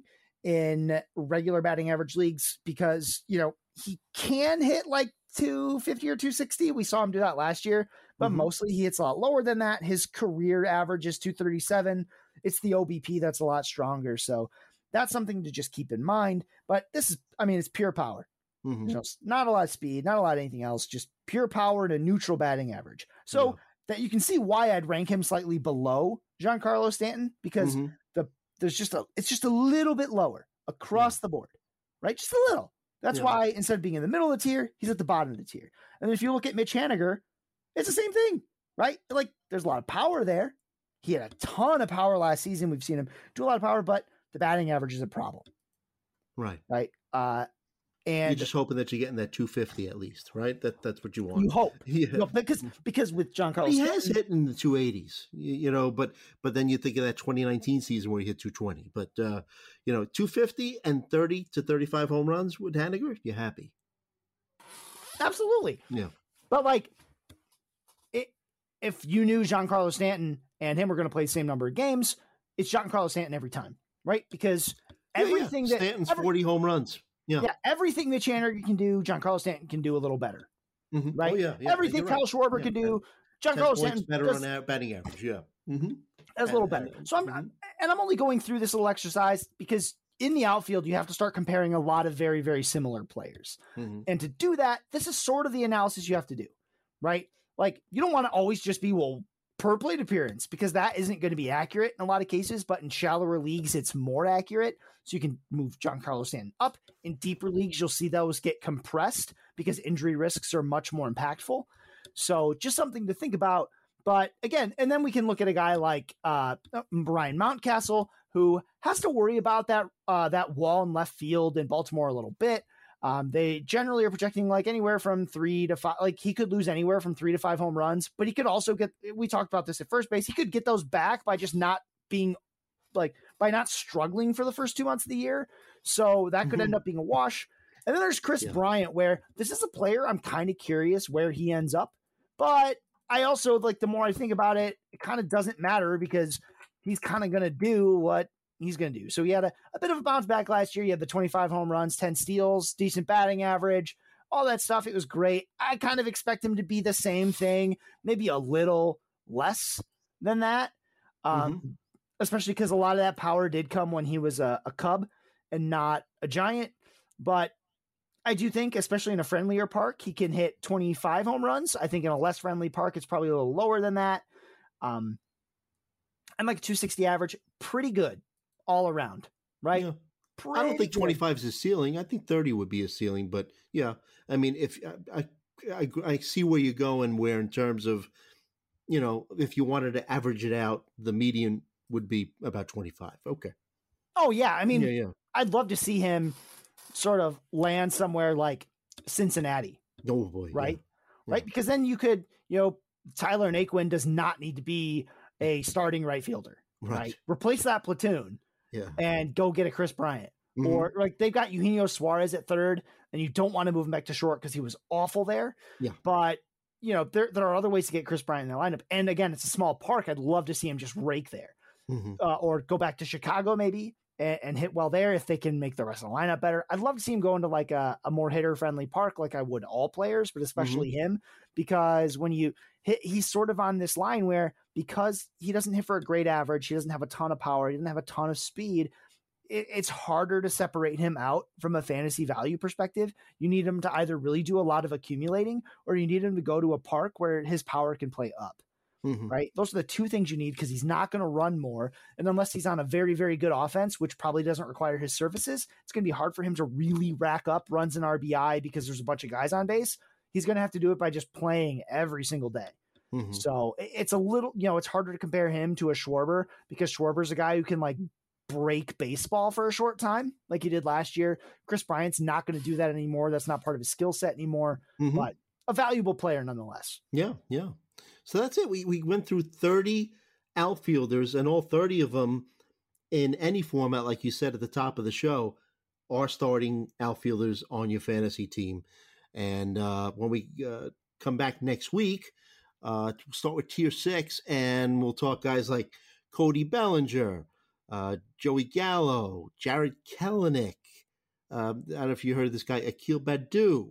in regular batting average leagues because, you know, he can hit like two fifty or two sixty. We saw him do that last year, but mm-hmm. mostly he hits a lot lower than that. His career average is two thirty-seven. It's the O B P that's a lot stronger. So that's something to just keep in mind. But this is, I mean, it's pure power. Mm-hmm. You know, not a lot of speed, not a lot of anything else, just pure power and a neutral batting average. So yeah. that you can see why I'd rank him slightly below Giancarlo Stanton, because mm-hmm. the there's just a, it's just a little bit lower across yeah. the board, right? Just a little. That's yeah. why instead of being in the middle of the tier, he's at the bottom of the tier. And then if you look at Mitch Haniger, it's the same thing, right? Like there's a lot of power there. He had a ton of power last season. We've seen him do a lot of power, but the batting average is a problem. Right. Right. Uh, and you're just hoping that you're getting that two fifty at least, right? That that's what you want. You hope. Yeah. You know, because, because with Giancarlo, he has hit in the two eighties, you, you know, but, but then you think of that twenty nineteen season where he hit two twenty, but uh, you know, two fifty and thirty to thirty-five home runs with Haniger, you're happy. Absolutely. Yeah. But like it, if you knew Giancarlo Stanton and him were going to play the same number of games, it's Giancarlo Stanton every time, right? Because everything yeah, yeah. that Stanton's every, forty home runs. Yeah. yeah, everything that Haniger can do, Giancarlo Stanton can do a little better, mm-hmm. right? Oh, yeah, yeah. Everything Kyle right. Schwarber yeah. can do, Giancarlo Stanton better does, on that batting average. Yeah. Mm-hmm. That's a little better. So I'm, mm-hmm. and I'm only going through this little exercise because in the outfield, you have to start comparing a lot of very, very similar players. Mm-hmm. And to do that, this is sort of the analysis you have to do, right? Like, you don't want to always just be, well, per plate appearance, because that isn't going to be accurate in a lot of cases, but in shallower leagues, it's more accurate. So you can move Giancarlo Stanton up. In deeper leagues, you'll see those get compressed because injury risks are much more impactful. So just something to think about. But again, and then we can look at a guy like uh, Brian Mountcastle, who has to worry about that uh, that wall in left field in Baltimore a little bit. Um, they generally are projecting like anywhere from three to five, like he could lose anywhere from three to five home runs, but he could also get, we talked about this at first base, he could get those back by just not being like, by not struggling for the first two months of the year. So that could mm-hmm. end up being a wash. And then there's Chris yeah. Bryant, where this is a player I'm kind of curious where he ends up, but I also like, the more I think about it, it kind of doesn't matter because he's kind of going to do what he's going to do. So he had a, a bit of a bounce back last year. He had the twenty-five home runs, ten steals, decent batting average, all that stuff. It was great. I kind of expect him to be the same thing, maybe a little less than that. Um, mm-hmm. Especially because a lot of that power did come when he was a, a Cub and not a Giant. But I do think, especially in a friendlier park, he can hit twenty-five home runs. I think in a less friendly park, it's probably a little lower than that. Um, I'm like a two sixty average, pretty good all around, right? Yeah. I don't think twenty-five is a ceiling. I think thirty would be a ceiling, but yeah, I mean, if I, I, I see where you're going, where in terms of, you know, if you wanted to average it out, the median would be about twenty-five. Okay. Oh yeah. I mean, yeah, yeah. I'd love to see him sort of land somewhere like Cincinnati. Oh boy. Right. Yeah. Right. Because then you could, you know, Tyler Naquin does not need to be a starting right fielder, right? right? Replace that platoon. Yeah. And go get a Chris Bryant. Mm-hmm. Or like they've got Eugenio Suarez at third, and you don't want to move him back to short because he was awful there. Yeah. But, you know, there, there are other ways to get Chris Bryant in the lineup. And again, it's a small park. I'd love to see him just rake there. Mm-hmm. Uh, or go back to Chicago maybe and, and hit well there if they can make the rest of the lineup better. I'd love to see him go into like a, a more hitter-friendly park like I would all players, but especially mm-hmm. him. Because when you hit, he's sort of on this line where because he doesn't hit for a great average, he doesn't have a ton of power, he doesn't have a ton of speed, it, it's harder to separate him out from a fantasy value perspective. You need him to either really do a lot of accumulating or you need him to go to a park where his power can play up, mm-hmm. right? Those are the two things you need because he's not going to run more. And unless he's on a very, very good offense, which probably doesn't require his services, it's going to be hard for him to really rack up runs and R B I because there's a bunch of guys on base. He's going to have to do it by just playing every single day. Mm-hmm. So it's a little, you know, it's harder to compare him to a Schwarber because Schwarber's a guy who can like break baseball for a short time like he did last year. Chris Bryant's not going to do that anymore. That's not part of his skill set anymore, mm-hmm. but a valuable player nonetheless. Yeah. Yeah. So that's it. We, we went through thirty outfielders and all thirty of them in any format, like you said at the top of the show, are starting outfielders on your fantasy team. And uh, when we uh, come back next week, uh, we'll start with tier six, and we'll talk guys like Cody Bellinger, uh, Joey Gallo, Jared Kelenic. Uh, I don't know if you heard of this guy, Akil Baddoo.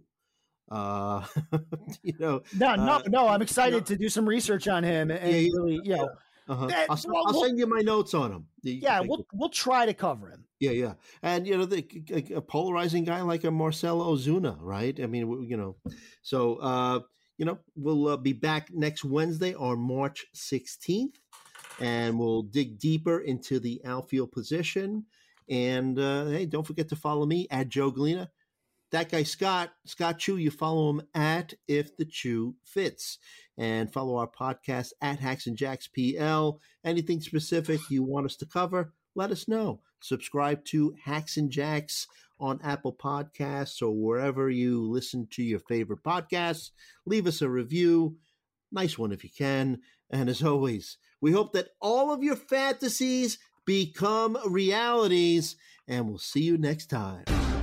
Uh, you know, no, no, uh, no. I'm excited you know, to do some research on him and yeah, really, you know. Uh-huh. That, I'll, well, I'll we'll, send you my notes on him. Yeah, we'll we'll try to cover him. Yeah, yeah, and you know, the, a, a polarizing guy like a Marcell Ozuna, right? I mean, you know, so uh, you know, we'll uh, be back next Wednesday on March sixteenth, and we'll dig deeper into the outfield position. And uh, hey, don't forget to follow me at Joe Galena. That guy, Scott, Scott Chu, you follow him at If the Chew Fits. And follow our podcast at Hacks and Jacks P L. Anything specific you want us to cover, let us know. Subscribe to Hacks and Jacks on Apple Podcasts or wherever you listen to your favorite podcasts. Leave us a review. Nice one if you can. And as always, we hope that all of your fantasies become realities. And we'll see you next time.